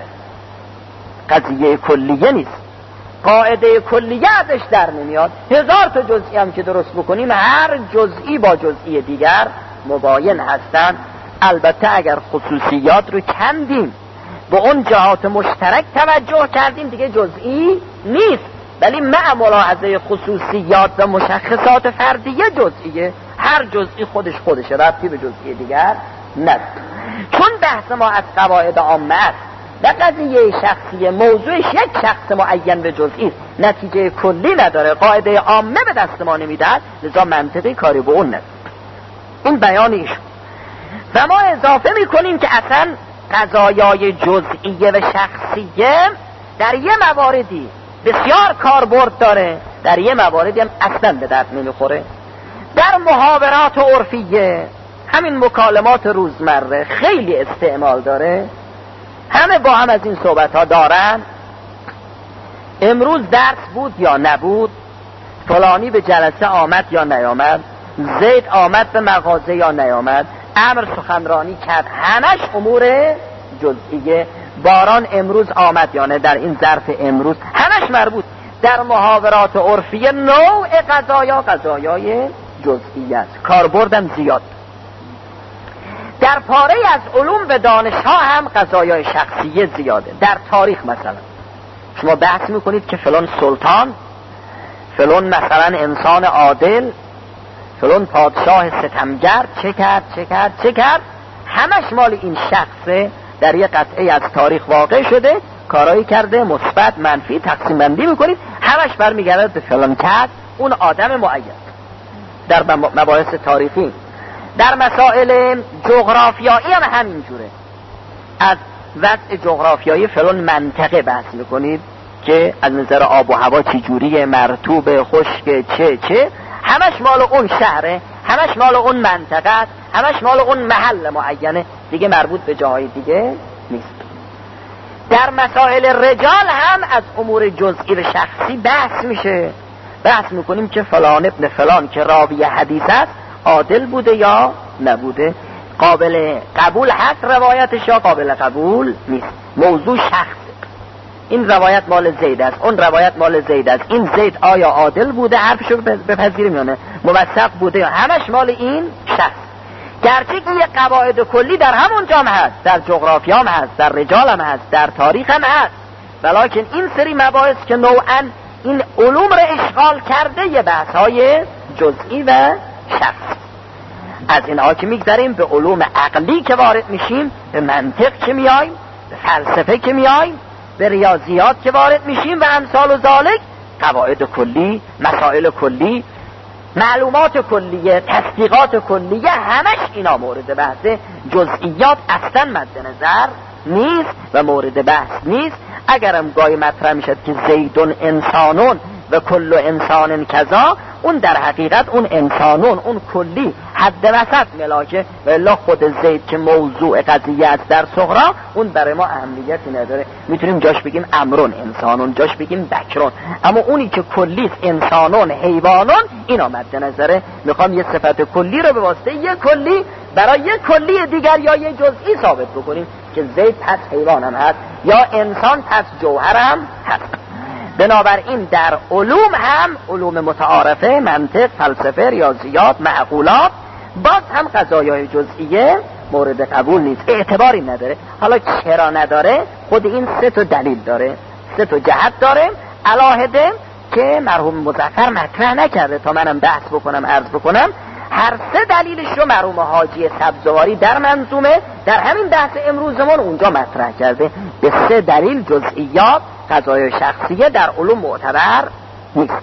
قضیه کلیه نیست، قاعده کلیه ازش در نمیاد. هزار تا جزئی هم که درست بکنیم هر جزئی با جزئی دیگر مباین هستن. البته اگر خصوصیات رو کندیم به اون جهات مشترک توجه کردیم دیگه جزئی نیست، ولی مع ملاحظه خصوصیات و مشخصات فردیه جزئیه. هر جزئی خودش خودشه، ربطی به جزئی دیگر نداره. چون بحث ما از قواعد عامه است و قضیه شخصی موضوعش یک شخص معین به جزئی است، نتیجه کلی نداره، قاعده عامه به دست ما نمیدهد، لذا منطقی کاری به اون نداره. این بیان ایشون. و ما اضافه میکنیم که اصلا قضایای جزئیه و شخصیه در یه مواردی بسیار کاربرد داره، در یه مواردی هم اصلا به درد نمیخوره. در محاورات عرفیه، همین مکالمات روزمره خیلی استعمال داره، همه با هم از این صحبت ها دارن. امروز درس بود یا نبود، فلانی به جلسه آمد یا نیامد، زید آمد به مغازه یا نیامد، امر سخنرانی کرد، همش امور جزئیه. باران امروز آمد یا نه، در این ظرف امروز، همش مربوط. در محاورات عرفیه نوع قضایا قضایای جزئی است، کاربردم زیاد. در پاره از علوم و دانش‌ها هم قضایای شخصیه زیاده. در تاریخ مثلا شما بحث میکنید که فلان سلطان، فلان مثلا انسان عادل، فلان پادشاه ستمگر چه کرد چه کرد چه کرد، همش مال این شخصه. در یک قطعه از تاریخ واقع شده، کارایی کرده، مثبت منفی تقسیم بندی میکنید، همش برمیگرده به فلان کس، اون آدم معین. در مباحث تاریخی، در مسائل جغرافیایی هم همینجوره. از وضع جغرافیایی فلان منطقه بحث میکنید که از نظر آب و هوا چی جوریه، مرطوب، خشک، چه چه، همش مال اون شهره، همش مال اون منطقه، همش مال اون محل معینه، دیگه مربوط به جاهای دیگه نیست. در مسائل رجال هم از امور جزئی و شخصی بحث میشه. بحث میکنیم که فلان ابن فلان که راوی حدیث است عادل بوده یا نبوده، قابل قبول هست روایتش یا قابل قبول نیست. موضوع شخص، این روایت مال زید است، اون روایت مال زید است، این زید آیا عادل بوده حرفشو بپذیریم یا نه، موثق بوده یا، همش مال این شخص. گرچه که یک قواعد کلی در همون جام هست، در جغرافیا هم هست، در رجال هم هست، در تاریخ هم هست، ولیکن این سری مباحث که نوعاً این علوم را اشغال کرده یه بحث های جزئی و شخص. از اینها که میگذاریم به علوم عقلی که وارد میشیم، به منطق که میایم، به فلسفه که میایم، به ریاضیات که وارد میشیم و امثال و ذالک، قواعد کلی، مسائل کلی، معلومات کلیه، تصدیقات کلیه، همش اینا مورد بحثه. جزئیات اصلا مد نظر نیست و مورد بحث نیست. اگرم گاهی مطرح میشد که زیدون انسانون و کل انسان کذا، اون در حقیقت اون انسانون، اون کلی حد وسط ملاکه، و الا خود زید که موضوع قضیه است در صغرا، اون برای ما اهمیتی نداره. میتونیم جاش بگیم امرون انسانون، جاش بگیم بکرون، اما اونی که کلی انسانون حیوانون، اینا مد نظره. میخوام یه صفت کلی رو به واسطه یه کلی برای یه کلی دیگر یا یه جزئی ثابت بکنیم که زید پس حیوان هم هست یا انسان پس جوهر هم هست. بنابراین در علوم هم، علوم متعارفه، منطق، فلسفه، ریاضیات، معقولات، باز هم قضایای جزئیه مورد قبول نیست، اعتباری نداره. حالا چرا نداره؟ خود این سه تا دلیل داره، سه تا جهت داره علاهده که مرحوم مظفر مطرح نکرده تا منم بحث بکنم عرض بکنم. هر سه دلیلش رو مرحوم حاجی سبزواری در منظومه در همین بحث امروزمون اونجا مطرح کرده. به سه دلیل جزئیات قضایای شخصیه در علوم معتبر نیست.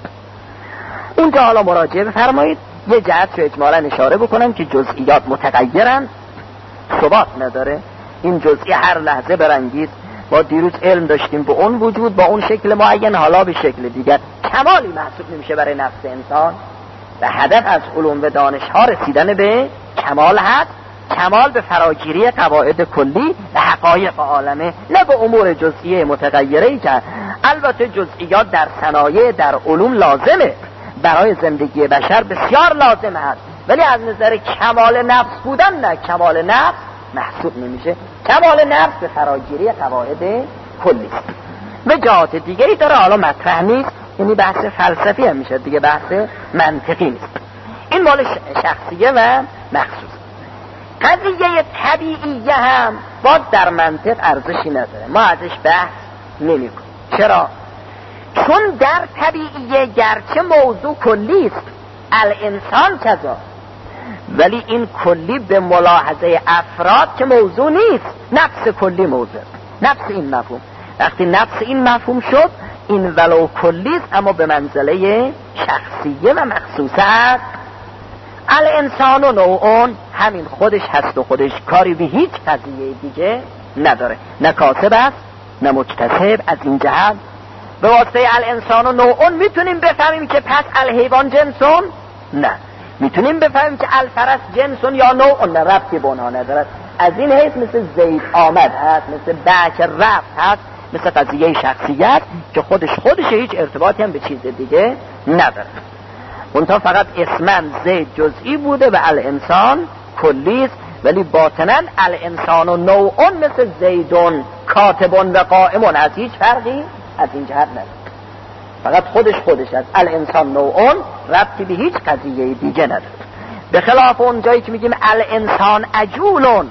اونجا حالا مراجعه بفرمایید. یه جهت رو اجمالا اشاره بکنم که جزئیات متغیرن، ثبات نداره، این جزئی هر لحظه برانگیز. ما دیروز علم داشتیم به اون وجود با اون شکل معین، حالا به شکل دیگر. کمالی محسوب نمیشه برای نفس انسان و هدف از علوم و دانش ها رسیدن به کمال هست. کمال به فراگیری قواعد کلی و حقایق عالمه، نه به امور جزئیه متغیره که البته جزئیات در صنایع، در علوم لازمه، برای زندگی بشر بسیار لازم هست، ولی از نظر کمال نفس بودن نه، کمال نفس محسوب نمیشه. کمال نفس به فراگیری قواعد کلی است. به جهات دیگری داره، حالا مطرح نیست، یعنی بحث فلسفی هم میشه دیگه، بحث منطقی نیست. این مال شخصیه و مخصوص. قضیه طبیعیه هم باز در منطق ارزشی نداره، ما ازش بحث نمی کنیم. چرا؟ چون در طبیعیه گرچه موضوع کلی است، الانسان کذا، ولی این کلی به ملاحظه افراد که موضوع نیست، نفس کلی موضوع، نفس این مفهوم. وقتی نفس این مفهوم شد، این ولو کلی است اما به منزله شخصیه و مخصوصه است. الانسان و نوعون همین خودش هست و خودش کاری به هیچ قضیه دیگه نداره، نه کاسب است نه مکتسب. از این جهت به واسطه الانسان و نوعون میتونیم بفهمیم که پس الحیوان جنسون، نه میتونیم بفهمیم که الفرس جنسون یا نوعون، نه ربطی به اونها ندارد. از این حیث مثل زید آمد هست، مثل بکر رفت هست، مثل قضیه شخصیت که خودش خودش هیچ ارتباطی هم به چیز دیگه نداره. اونتا فقط اسمن زید جزئی بوده و الانسان کلی است، ولی باطناً الانسان و نوعون مثل زیدون کاتبون و قائمون از هیچ فرقی از این جهت نداره. فقط خودش خودش است. الانسان نوعون ربطی به هیچ قضیه دیگه نداره. به خلاف اون جایی که میگیم الانسان عجولون،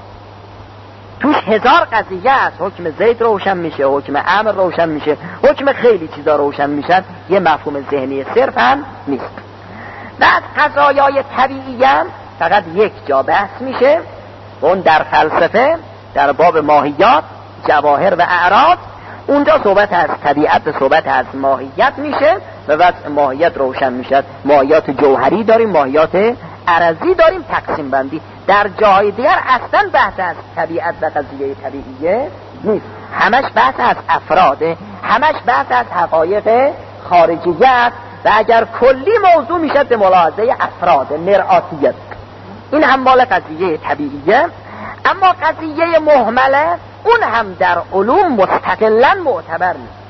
توش هزار قضیه است. حکم زید روشن میشه، حکم امر روشن میشه، حکم خیلی چیزا روشن میشن. یه مفهوم ذهنی صرف هم نیست. و از قضایای طبیعی هم فقط یک جا بحث میشه، اون در فلسفه در باب ماهیات، جواهر و اعراض، اونجا صحبت از طبیعت و صحبت از ماهیت میشه و وضع ماهیت روشن میشه. ماهیات جوهری داریم، ماهیات عرضی داریم، تقسیم بندی. در جای دیگر اصلا بحث از طبیعت و قضیه طبیعیه نیست، همش بحث از افراده، همش بحث از حقایق خارجیت و اگر کلی موضوع میشه به ملاحظه افراد مرآتیت. این هم مال قضیه طبیعیه. اما قضیه مهمله اون هم در علوم مستقلا معتبر نیست.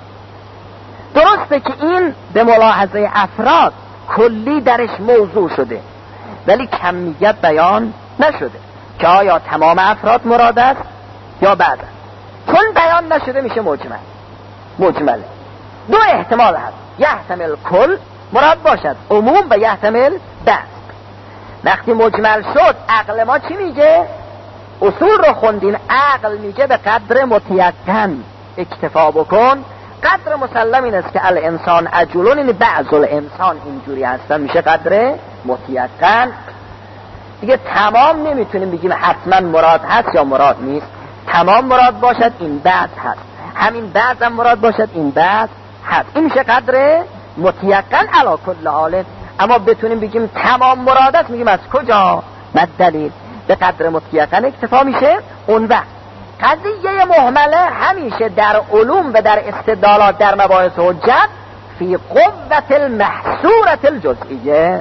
درسته که این به ملاحظه افراد کلی درش موضوع شده ولی کمیت بیان نشده که آیا تمام افراد مراد است یا بعد است. چون بیان نشده میشه مجمل. مجمله دو احتمال هست، یحتمل کل مراد باشد عموم و یحتمل بعض. وقتی مجمل شد عقل ما چی میگه؟ اصول رو خوندین، عقل میگه به قدر متیقن اکتفا بکن. قدر مسلم این است که الانسان عجولون، این بعض الانسان اینجوری هستن، میشه قدر متیقن. دیگه تمام نمیتونیم بگیم حتما مراد هست یا مراد نیست. تمام مراد باشد این بعض هست، همین بعض هم مراد باشد این بعض هست، این میشه قدر متیقن علی کل حال. اما بتونیم بگیم تمام مراد است، میگیم از کجا؟ مد دلیل؟ به قدر متیقن اکتفا میشه. اون وقت قضیه مهمله همیشه در علوم و در استدلالات در مباحث حجت فی قوت المحصورة الجزئیه،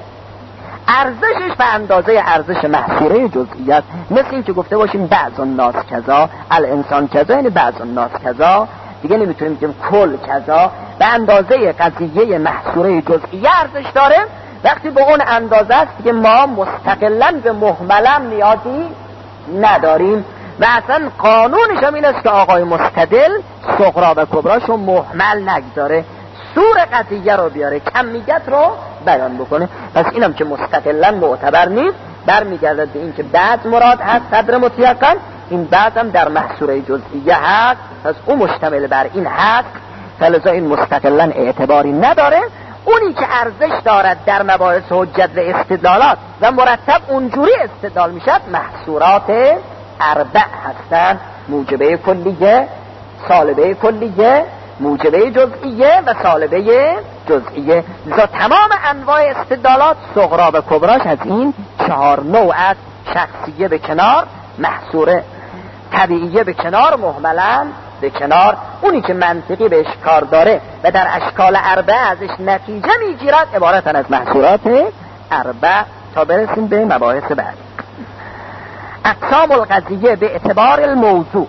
ارزشش به اندازه ارزش محصوره جزئیت. مثل این که گفته باشیم بعض الناس کذا، الانسان کذا، یعنی بعض الناس کذا، دیگه نمیتونیم بگیم کل کذا. به اندازه قضیه محصوره جزئیه ارزش داره. وقتی به اون اندازه است که ما مستقلا به مهملم نیازی نداریم و اصلا قانونش هم این است که آقای مستدل صغرا و کبراشو محمل نگذاره، سور قضیه رو بیاره، کمیت رو بیان بکنه. پس اینم که مستقلا معتبر نیست، برمیگرده به این که بعد مراد هست قدر متیقن، این بعد هم در محصوره جزئیه هست، پس اون مشتمل بر این هست، فلذا این مستقلا اعتباری نداره. اونی که ارزش دارد در مباحث حجت و استدلالات و مرتب اونجوری استدلال میشد محصورات اربع هستند: موجبه کلیه، سالبه کلیه، موجبه جزئیه و سالبه جزئیه. لذا تمام انواع استدلالات صغرا و کبراش از این چهار نوع است: شخصیه به کنار، محصوره، طبیعیه به کنار، مهملن به کنار. اونی که منطقی بهش کار داره و در اشکال اربع ازش نتیجه میگیرد عبارتن از محصورات اربع. تا برسیم به مباحث بعد. اقسام القضیه به اعتبار الموضوع.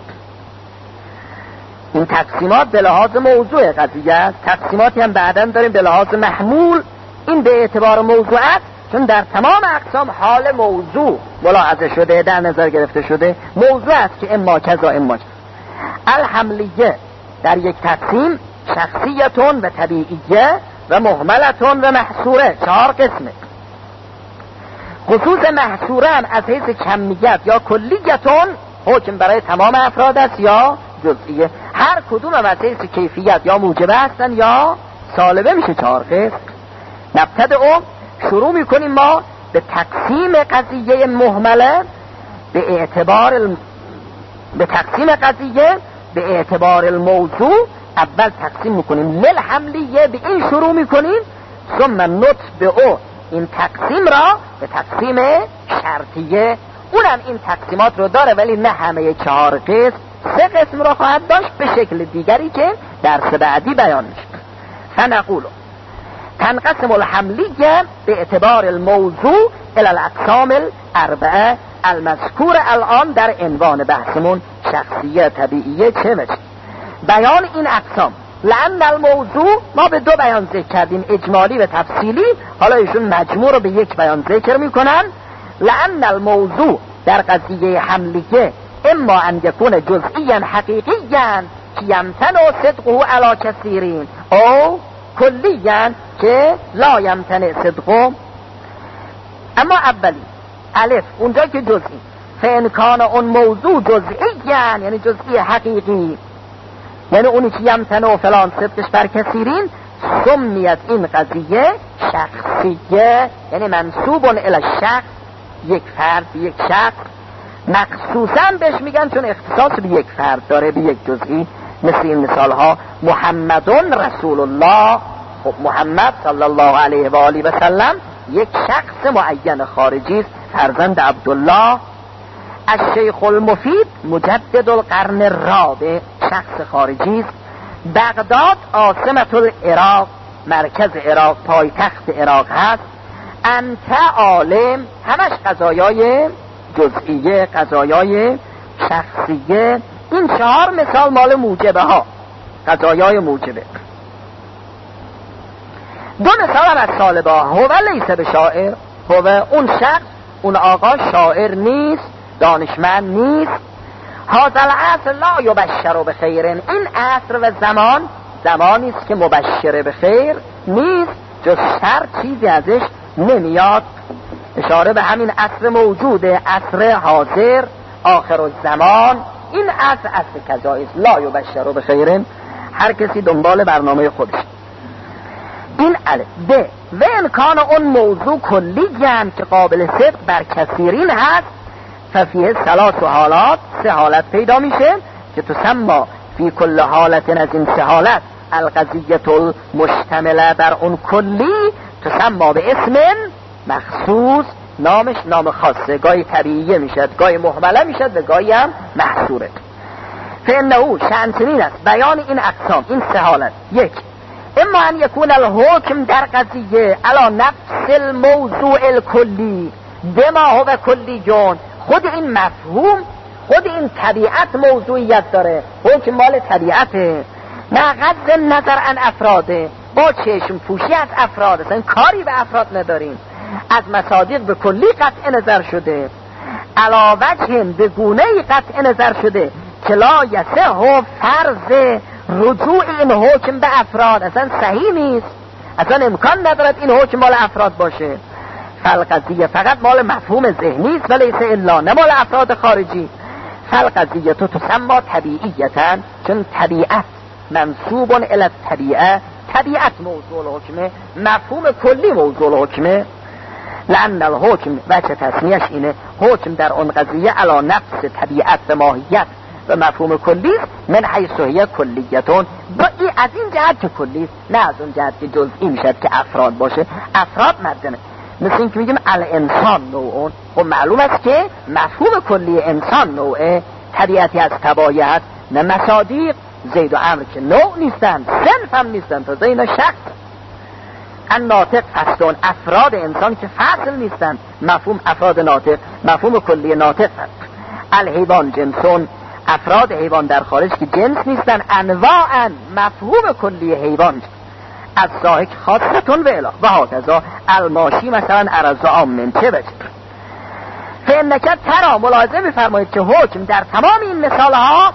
این تقسیمات به لحاظ موضوع قضیه است. تقسیماتی هم بعداً داریم به لحاظ محمول. این به اعتبار موضوع است چون در تمام اقسام حال موضوع ملاحظه شده، در نظر گرفته شده. موضوع است که اما کذا اما کذا. الحملیه در یک تقسیم شخصیتون و طبیعیه و مهملتون و محصوره، چهار قسمه. خصوص محصوره هم از حیث کمیت یا کلیتون حکم برای تمام افراد است یا جزئیه. هر کدوم هم از حیث کیفیت یا موجبه هستن یا سالبه، میشه چهار قسم. نبتد او شروع میکنیم ما به تقسیم قضیه مهمله به اعتبار الم... به تقسیم قضیه به اعتبار الموضوع. اول تقسیم میکنیم للحملیه، به این شروع میکنیم. ثم نتبع این تقسیم را به تقسیم شرطیه. اونم این تقسیمات رو داره ولی نه همه چهار قسم، سه قسم رو خواهد داشت به شکل دیگری که درس بعدی بیان میشه. فنقول تنقسم الحملیه به اعتبار الموضوع الى الاقسام الاربعه المذکور الان در عنوان بحثمون شخصیه، طبیعیه، چه و چه. بیان این اقسام، لأن الموضوع ما به دو بیان ذکر کردیم، اجمالی و تفصیلی. حالا ایشون مجموع رو به یک بیان ذکر میکنن. لأن الموضوع در قضیه حملیه اما ان یکون جزئیا حقیقیا که یمتنع صدقه علی کثیرین، او کلیا که لا یمتنع صدقه. اما اولی الف اونجا که جزئی، فانکان اون موضوع جزئیا یعنی جزئی حقیقی، یعنی اونی که یمتنع فلان صدقش بر کثیرین، سمیت این قضیه شخصیه، یعنی منصوب الی الشخص، یک فرد، یک شخص. مخصوصا بهش میگن چون اختصاص به یک فرد داره، به یک جزئی. مثل این مثال ها محمدون رسول الله. خب محمد صلی الله علیه و آله و سلم یک شخص معین خارجی است، فرزند عبدالله. الشیخ المفید مجدد القرن الرابع، شخص خارجی است. بغداد عاصمت العراق، مرکز عراق، پایتخت عراق هست. انت عالم، همش قضایای جزئیه، قضایای شخصیه. این چهار مثال مال موجبه ها، قضایای موجبه. دو مثال هم از سالبه ها. هو لیسه به شاعر، هو اون شخص، اون آقا شاعر نیست، دانشمند نیست. هذا العصر لا یبشر بخیر، این عصر و زمان زمانی است که مبشر به خیر نیست، جز شر چیزی ازش نمیاد. اشاره به همین عصر موجوده، عصر حاضر، آخر الزمان. این عصر عصر کذایی است، لا یبشر بخیر، هر کسی دنبال برنامه خودش. این الف. ب و امکان اون موضوع کلی جمع که قابل صدق بر کثیرین هست، ففیه ثلاث حالات، سه حالت پیدا میشه که تسمى فی کل حالت، از این سه حالت القضیه المشتمله بر اون کلی تسمى به اسم مخصوص، نامش نام خاصه، گاهی طبیعیه میشد، گاهی محمله میشد و گاهی هم محصوره. فانه شأن چنین است بیان این اقسام، این سه حالت. یک، اما ان یکون الحکم در قضیه علی نفس الموضوع الکلی بما هو کلی جون، خود این مفهوم، خود این طبیعت موضوعیت داره، حکم مال طبیعته، نه غض نظر عن افراده، با چشم پوشی از افراد، اصلا کاری به افراد نداریم، از مصادیق به کلی قطع نظر شده، علی وجه به گونه‌ای قطع نظر شده که لا یصح فرض رجوع این حکم به افراد، اصلا صحیح نیست، اصلا امکان ندارد این حکم مال افراد باشه. فالقضیه فقط مال مفهوم ذهنی است ولیس الا، نه مال افراد خارجی. فالقضیه تو تسمى طبیعیتا، چون طبیعت منصوب الی الطبیعه، طبیعت موضوع الحکمه، مفهوم کلی موضوع الحکمه. لأن الحکم وجه تصمیهش اینه، حکم در اون قضیه علی نفس طبیعت و ماهیت و مفهوم کلی است، من حیث هی کلیتون، با این از این جهت که کلی است، نه از اون جهت که جزئی میشد که افراد باشه. افراد مدنه، مثل این که میگیم الانسان نوعون، خب معلوم است که مفهوم کلی انسان نوعه، طبیعتی از طبایعت، نه مصادیق. زید و عمرو که نوع نیستن، صنف هم نیستن، تا اینا شخص. الناطق فصلون، افراد انسان که فصل نیستن، مفهوم افراد ناطق، مفهوم کلی ناطق هست. الحیوان جنسون، افراد حیوان در خارج که جنس نیستن، انواعا، مفهوم کلی حیوان. از ذالک خاصتون و اله و هکذا الماشی مثلا عرض عام چه بشه. فانک ترا، ملاحظه می‌فرمایید که حکم در تمام این مثال ها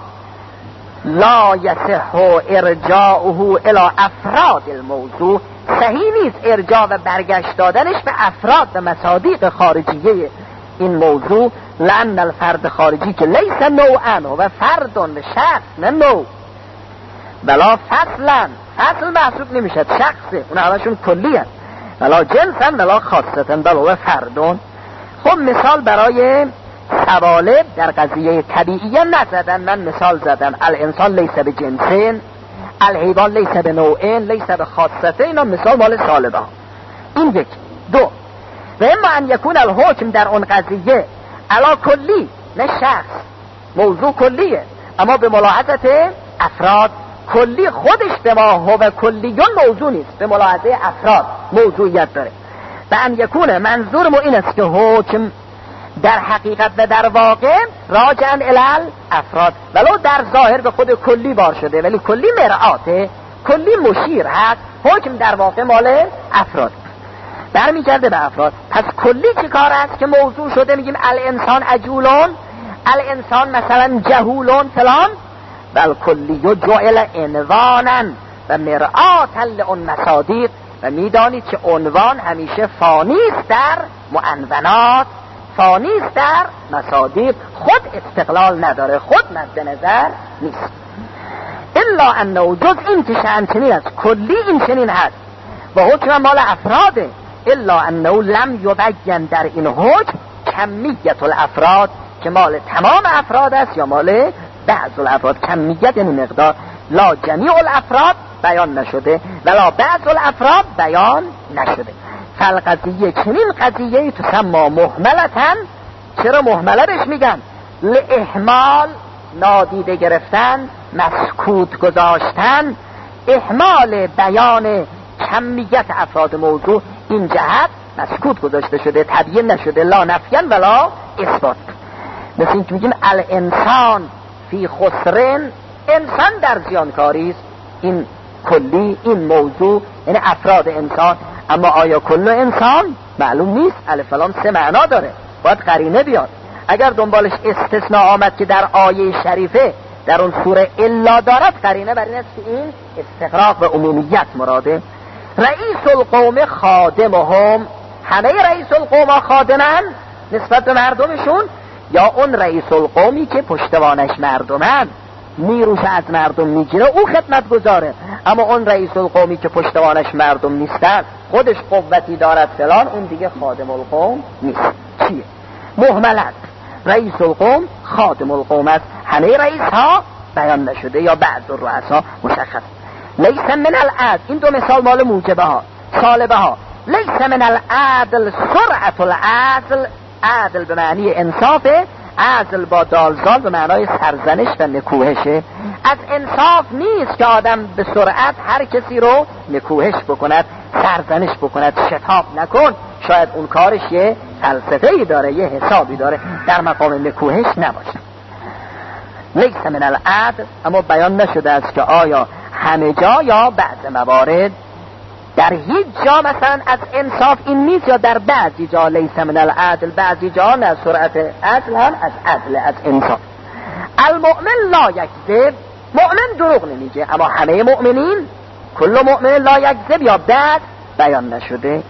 لا یصح ارجاعه الی افراد الموضوع، صحیح نیست ارجاع و برگشت دادنش به افراد و مصادیق خارجیه این موضوع. لأن الفرد خارجی که لیس نوعا و فردون، شخص نه نوع، بلا فصلا، فصل محسوب نمیشد، شخصه، اون همشون کلی هست، بلا جنسن ولا خاصتن، بلا فردون. خب مثال برای سوالب در قضیه طبیعیه نزدن، من مثال زدم، الانسان لیس به جنسین، الحیوان لیس به نوعین، لیس به خاصتین، اینا مثال مال سالبه. این یک. دو، و اما ان یکون الحکم در اون قضیه علا کلی، نه شخص، موضوع کلیه، اما به ملاحظت افراد، کلی خودش به ما هو کلیون موضوع نیست، به ملاحظه افراد موضوعیت داره. و ان یکونه، منظور ما این است که حکم در حقیقت و در واقع راجعن الال افراد، ولو در ظاهر به خود کلی بار شده، ولی کلی مرآته، کلی مشیر هست، حکم در واقع مال افراد برمیگرده به افراد. پس کلی چی کار است که موضوع شده؟ میگیم الانسان عجولون، الانسان مثلا جهولون فلان، بل کلی جعل عنوانا و مرآتا لأن مصادیق، و میدانید که عنوان همیشه فانیست در معنونات، فانیست در مصادیق، خود استقلال نداره، خود مد نظر نیست. الا انه جز این که شأن چنین است، کلی این چنین هست و حکم مال افراده، الا انه لم یبین در این حکم کمیت الافراد، که مال تمام افراد است یا مال بعض الافراد. کمیت یعنی مقدار. لا جمیع الافراد بیان نشده ولا بعض الافراد بیان نشده. فالقضیه چنین قضیه تسمى مهملتن. چرا مهمله بهش میگن؟ لاحمال نادیده گرفتن، مسکوت گذاشتن، احمال بیان کمیت افراد موضوع. این جهت مسکوت گذاشته شده، تبیین نشده. لا نفیان ولا اثبات. مثل این که میگیم الانسان فی خسرن، انسان در زیانکاری است. این کلی، این موضوع یعنی افراد انسان. اما آیا کل انسان؟ معلوم نیست. الف لام سه معنا داره، باید قرینه بیاد. اگر دنبالش استثناء آمد که در آیه شریفه در اون سوره الا دارد، قرینه بر این است که این استغراق و عمومیت مراده. رئیس القوم خادمهم، همه رئیس القوم خادمن نسبت به مردمشون، یا اون رئیس القومی که پشتوانش مردمن، نیروش از مردم میگیره، او خدمت گذاره. اما اون رئیس القومی که پشتوانش مردم نیستن، خودش قوتی دارد فلان، اون دیگه خادم القوم نیست. چیه؟ مهملت. رئیس القوم خادم القوم است. همه رئیس ها بیان نشده یا بعض الرؤسا مشخص. لیس من العدل، این دو مثال مال موجبه ها سالبه ها. لیس من العدل سرعت العدل، عدل به معنی انصافه، عدل با دالزال به معنای سرزنش و نکوهشه. از انصاف نیست که آدم به سرعت هر کسی رو نکوهش بکند، سرزنش بکند. شتاب نکن، شاید اون کارش یه فلسفه‌ای داره، یه حسابی داره، در مقام نکوهش نباشه. لیس من العدل، اما بیان نشده است که آیا همه جا یا بعض موارد. در هیچ جا مثلا از انصاف این نیست، یا در بعضی جا لیس من العدل، بعضی جا نه. سرعت عدل هم از عدل، از انصاف. المؤمن لا یکذب، مؤمن دروغ نمیگه. اما همه مؤمنین، کل مؤمن لا یکذب یا بعد بیان نشده.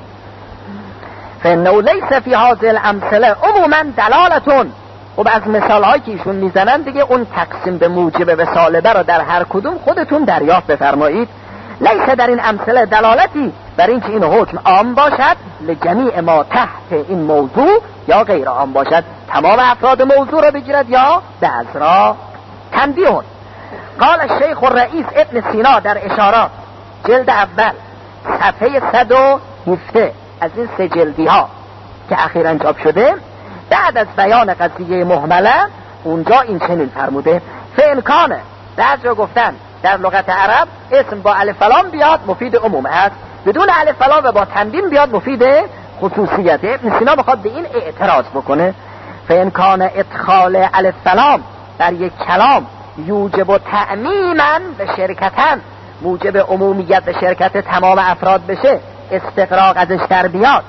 فانه لیس فی هذه الامثله عموما دلالتون. خب از مثال هایی که ایشون میزنن دیگه اون تقسیم به موجب به سالبه رو در هر کدوم خودتون دریافت بفرمایید. لیس در این امثله دلالتی بر این که این حکم عام باشد لجمیع ما تحت این موضوع، یا غیر عام باشد، تمام افراد موضوع را بگیرد یا بعض را. تنبیه. قال الشیخ الرئیس ابن سینا در اشارات جلد اول صفحه صد و هفده از این سه جلدی ها که اخیراً چاپ شده، بعد از بیان قضیه مهمله اونجا این چنین فرموده: فانکانه، بعضی را گفتن در لغت عرب اسم با الف لام بیاد مفید عموم است، بدون الف لام و با تنوین بیاد مفید خصوصیت. ابن سینا بخواد به این اعتراض بکنه. فانکانه ادخال الف لام در یک کلام یوجب و تعمیما به شرکتن، موجب عمومیت به شرکت تمام افراد بشه، استقراق ازش در بیاد،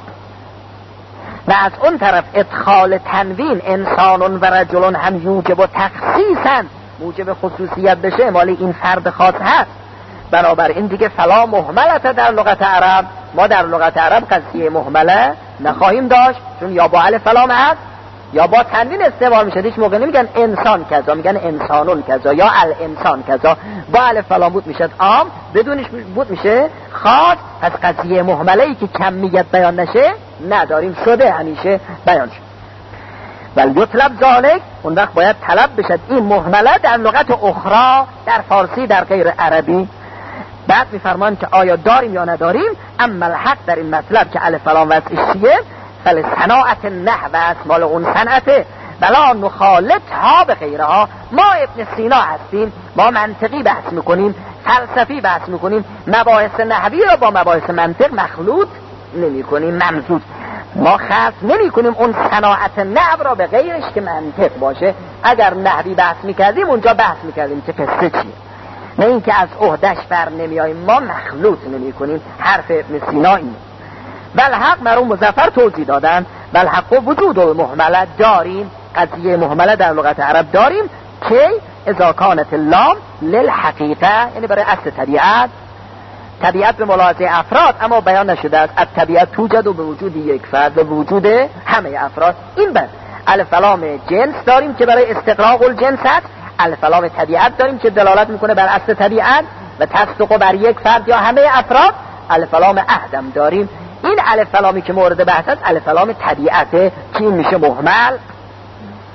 و از اون طرف ادخال تنوین انسان و رجل هم یوجب و تخصیصا، موجب خصوصیت بشه، مال این فرد خاص هست. بنابراین دیگه فلا مهملت در لغت عرب، ما در لغت عرب قضیه مهمله نخواهیم داشت، چون یا با الف لام هست یا با تنوین استعمال میشه. هیچ موقع نمیگن انسان کذا، میگن انسانون کذا یا الانسان کذا. با الف لام بود میشه عام، بدونش بود میشه خاص. پس قضیه مهمله ای که کمیت بیان نشه نداریم، شده همیشه بیان شد. ولی یطلب ذالک، اون وقت باید طلب بشد این مهمله در لغت اخرى، در فارسی، در غیر عربی. بعد میفرمان که آیا داریم یا نداریم. اما الحق در این مطلب که الف لام وضعش چیه، فلصناعت نحو است، مال اون صنعته، بلا نخالط ها به غیرها. ما ابن سینا هستیم، ما منطقی بحث میکنیم، فلسفی بحث میکنیم، مباحث نحوی رو با مباحث منطق مخلوط نمی کنیم، ممزوج. ما خاص نمی کنیم اون صناعت نحو را به غیرش که منطق باشه. اگر نحوی بحث میکردیم اونجا بحث میکردیم که قصه چیه، نه اینکه از عهدهش بر نمی آییم. ما مخلوط نمی کنیم. حرف ابن سینا اینه. بل حق مرحوم مظفر توضیح دادن. بل حق وجود المهمله، داریم قضیه مهمله در لغت عرب داریم که اذا کانت اللام للحقیقه، یعنی برای اصل طبیعت. طبیعت به ملاحظه افراد اما بیان نشده است. از طبیعت توجد و به وجود یک فرد و به وجود همه افراد. این بس الف لام جنس داریم که برای استقراق الجنس است. الف لام طبیعت داریم که دلالت میکنه بر اصل طبیعت و تصدق بر یک فرد یا همه افراد. الف لام عهدم داریم. این الف لامی که مورد بحث است الف لام طبیعته که این میشه مهمل.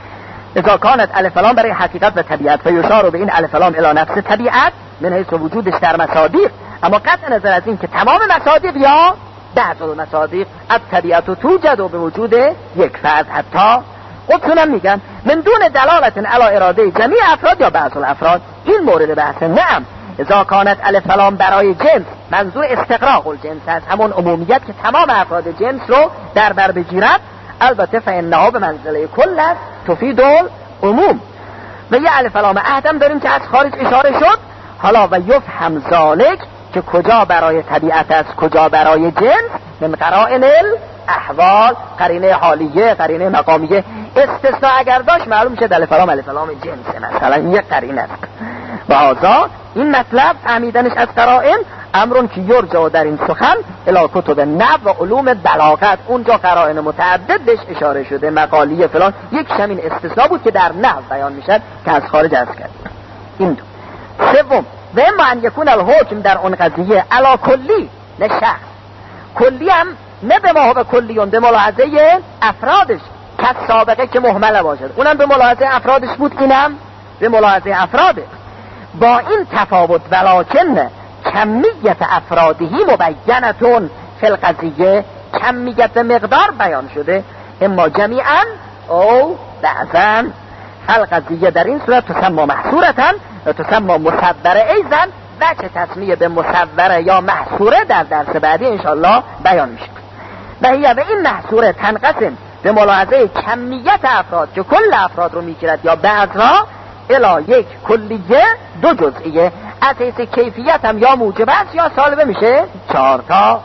اذا کانت الف لام برای حقیقت و طبیعت و یشار به این الف لام الی نفس طبیعت من حیث وجودش در مصادیق، اما قطع نظر از این که تمام مصادیق یا بعض المصادیق از طبیعت و توجد و به وجود یک فرد حتی خودتونم میگن من دون دلالت علی اراده جمیع افراد یا بعض الافراد، این مورد بحث. نعم اذا کانت الف لام برای جنس، منظور استقراق الجنس است، همون عمومیت که تمام افراد جنس رو در بر بگیرد. البته فانها به منزله کل است تفید العموم. و یه الف لام عهدم داریم که از خارج اشاره شد. حالا و یفهم ذالک که کجا برای طبیعت است کجا برای جنس، من قرائن الاحوال، قرینه حالیه قرینه مقامیه. استثناء اگر داشت معلوم میشه الف لام الف لام جنس، مثلا این یک قرینه است. و هذا این مطلب فهمیدنش از قرائن امرون که یرجع در این سخن الی کتب نحو و علوم بلاغت، اونجا قرائن متعدد بهش اشاره شده، مقالیه فلان، یک همین استثناء بود که در نحو بیان میشد که از خارج از کرد. این دو. سوم و اما ان یکون الحکم در اون قضیه علا کلی، نه شخص کلی، هم نه به ما به کلیون، به ملاحظه افرادش که سابقه که مهمله باشد، اونم به ملاحظه افرادش بود، اینم به ملاحظه افراده. با این تفاوت ولکن کمیت افرادهی مبینتون فی القضیه، کمیت مقدار بیان شده، اما جمیعا او بعضا القضیه در این صورت تسمى محصورتن و تسمى مصوره ایزن. وجه تسمیه به مصوره یا محصوره در درس بعدی انشالله بیان میشه. و هیه و این محصوره تنقسم به ملاحظه کمیت افراد که کل افراد رو میگیرد یا بعض را الا یک کلیه دو جزئیه، از حیث کیفیت هم یا موجب است یا سالبه میشه چهار تا.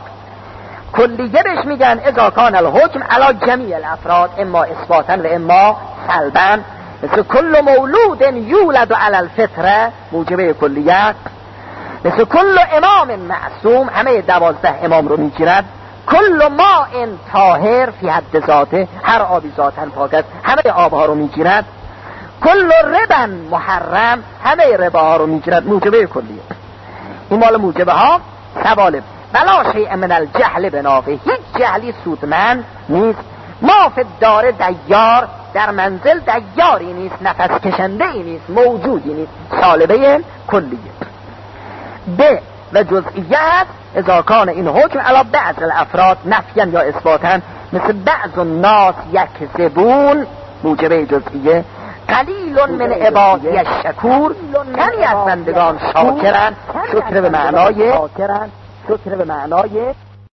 کلیه بهش میگن اذا کان الحکم علی جمیع الافراد اما اثباتا و اما سلبا، مثل کل مولود یولد علی الفطره موجبه کلیت، مثل کل امام معصوم همه دوازده امام رو میگیرد، کل ماء طاهر فی حد ذاته هر آبی ذاتن پاک است همه آبها رو میگیرد، کل ربا محرم همه رباها رو میگیرد موجبه کلیه. این مال موجبه ها سوالب. بلا شیء من الجهل بنافه، هیچ جهلی سودمند نیست. ما فی الدار دیار، در منزل دیاری نیست، نفس کشنده ای نیست، موجودی نیست، سالبه کلیه. ب و جزئیت اذا کان این حکم علی بعض الافراد نفیا یا اثباتا، مثل بعض الناس یکذبون موجبه جزئیه، قلیل من عبادی الشکور، کمی از بندگان شاکرن، شکر به معنای شکر به معنای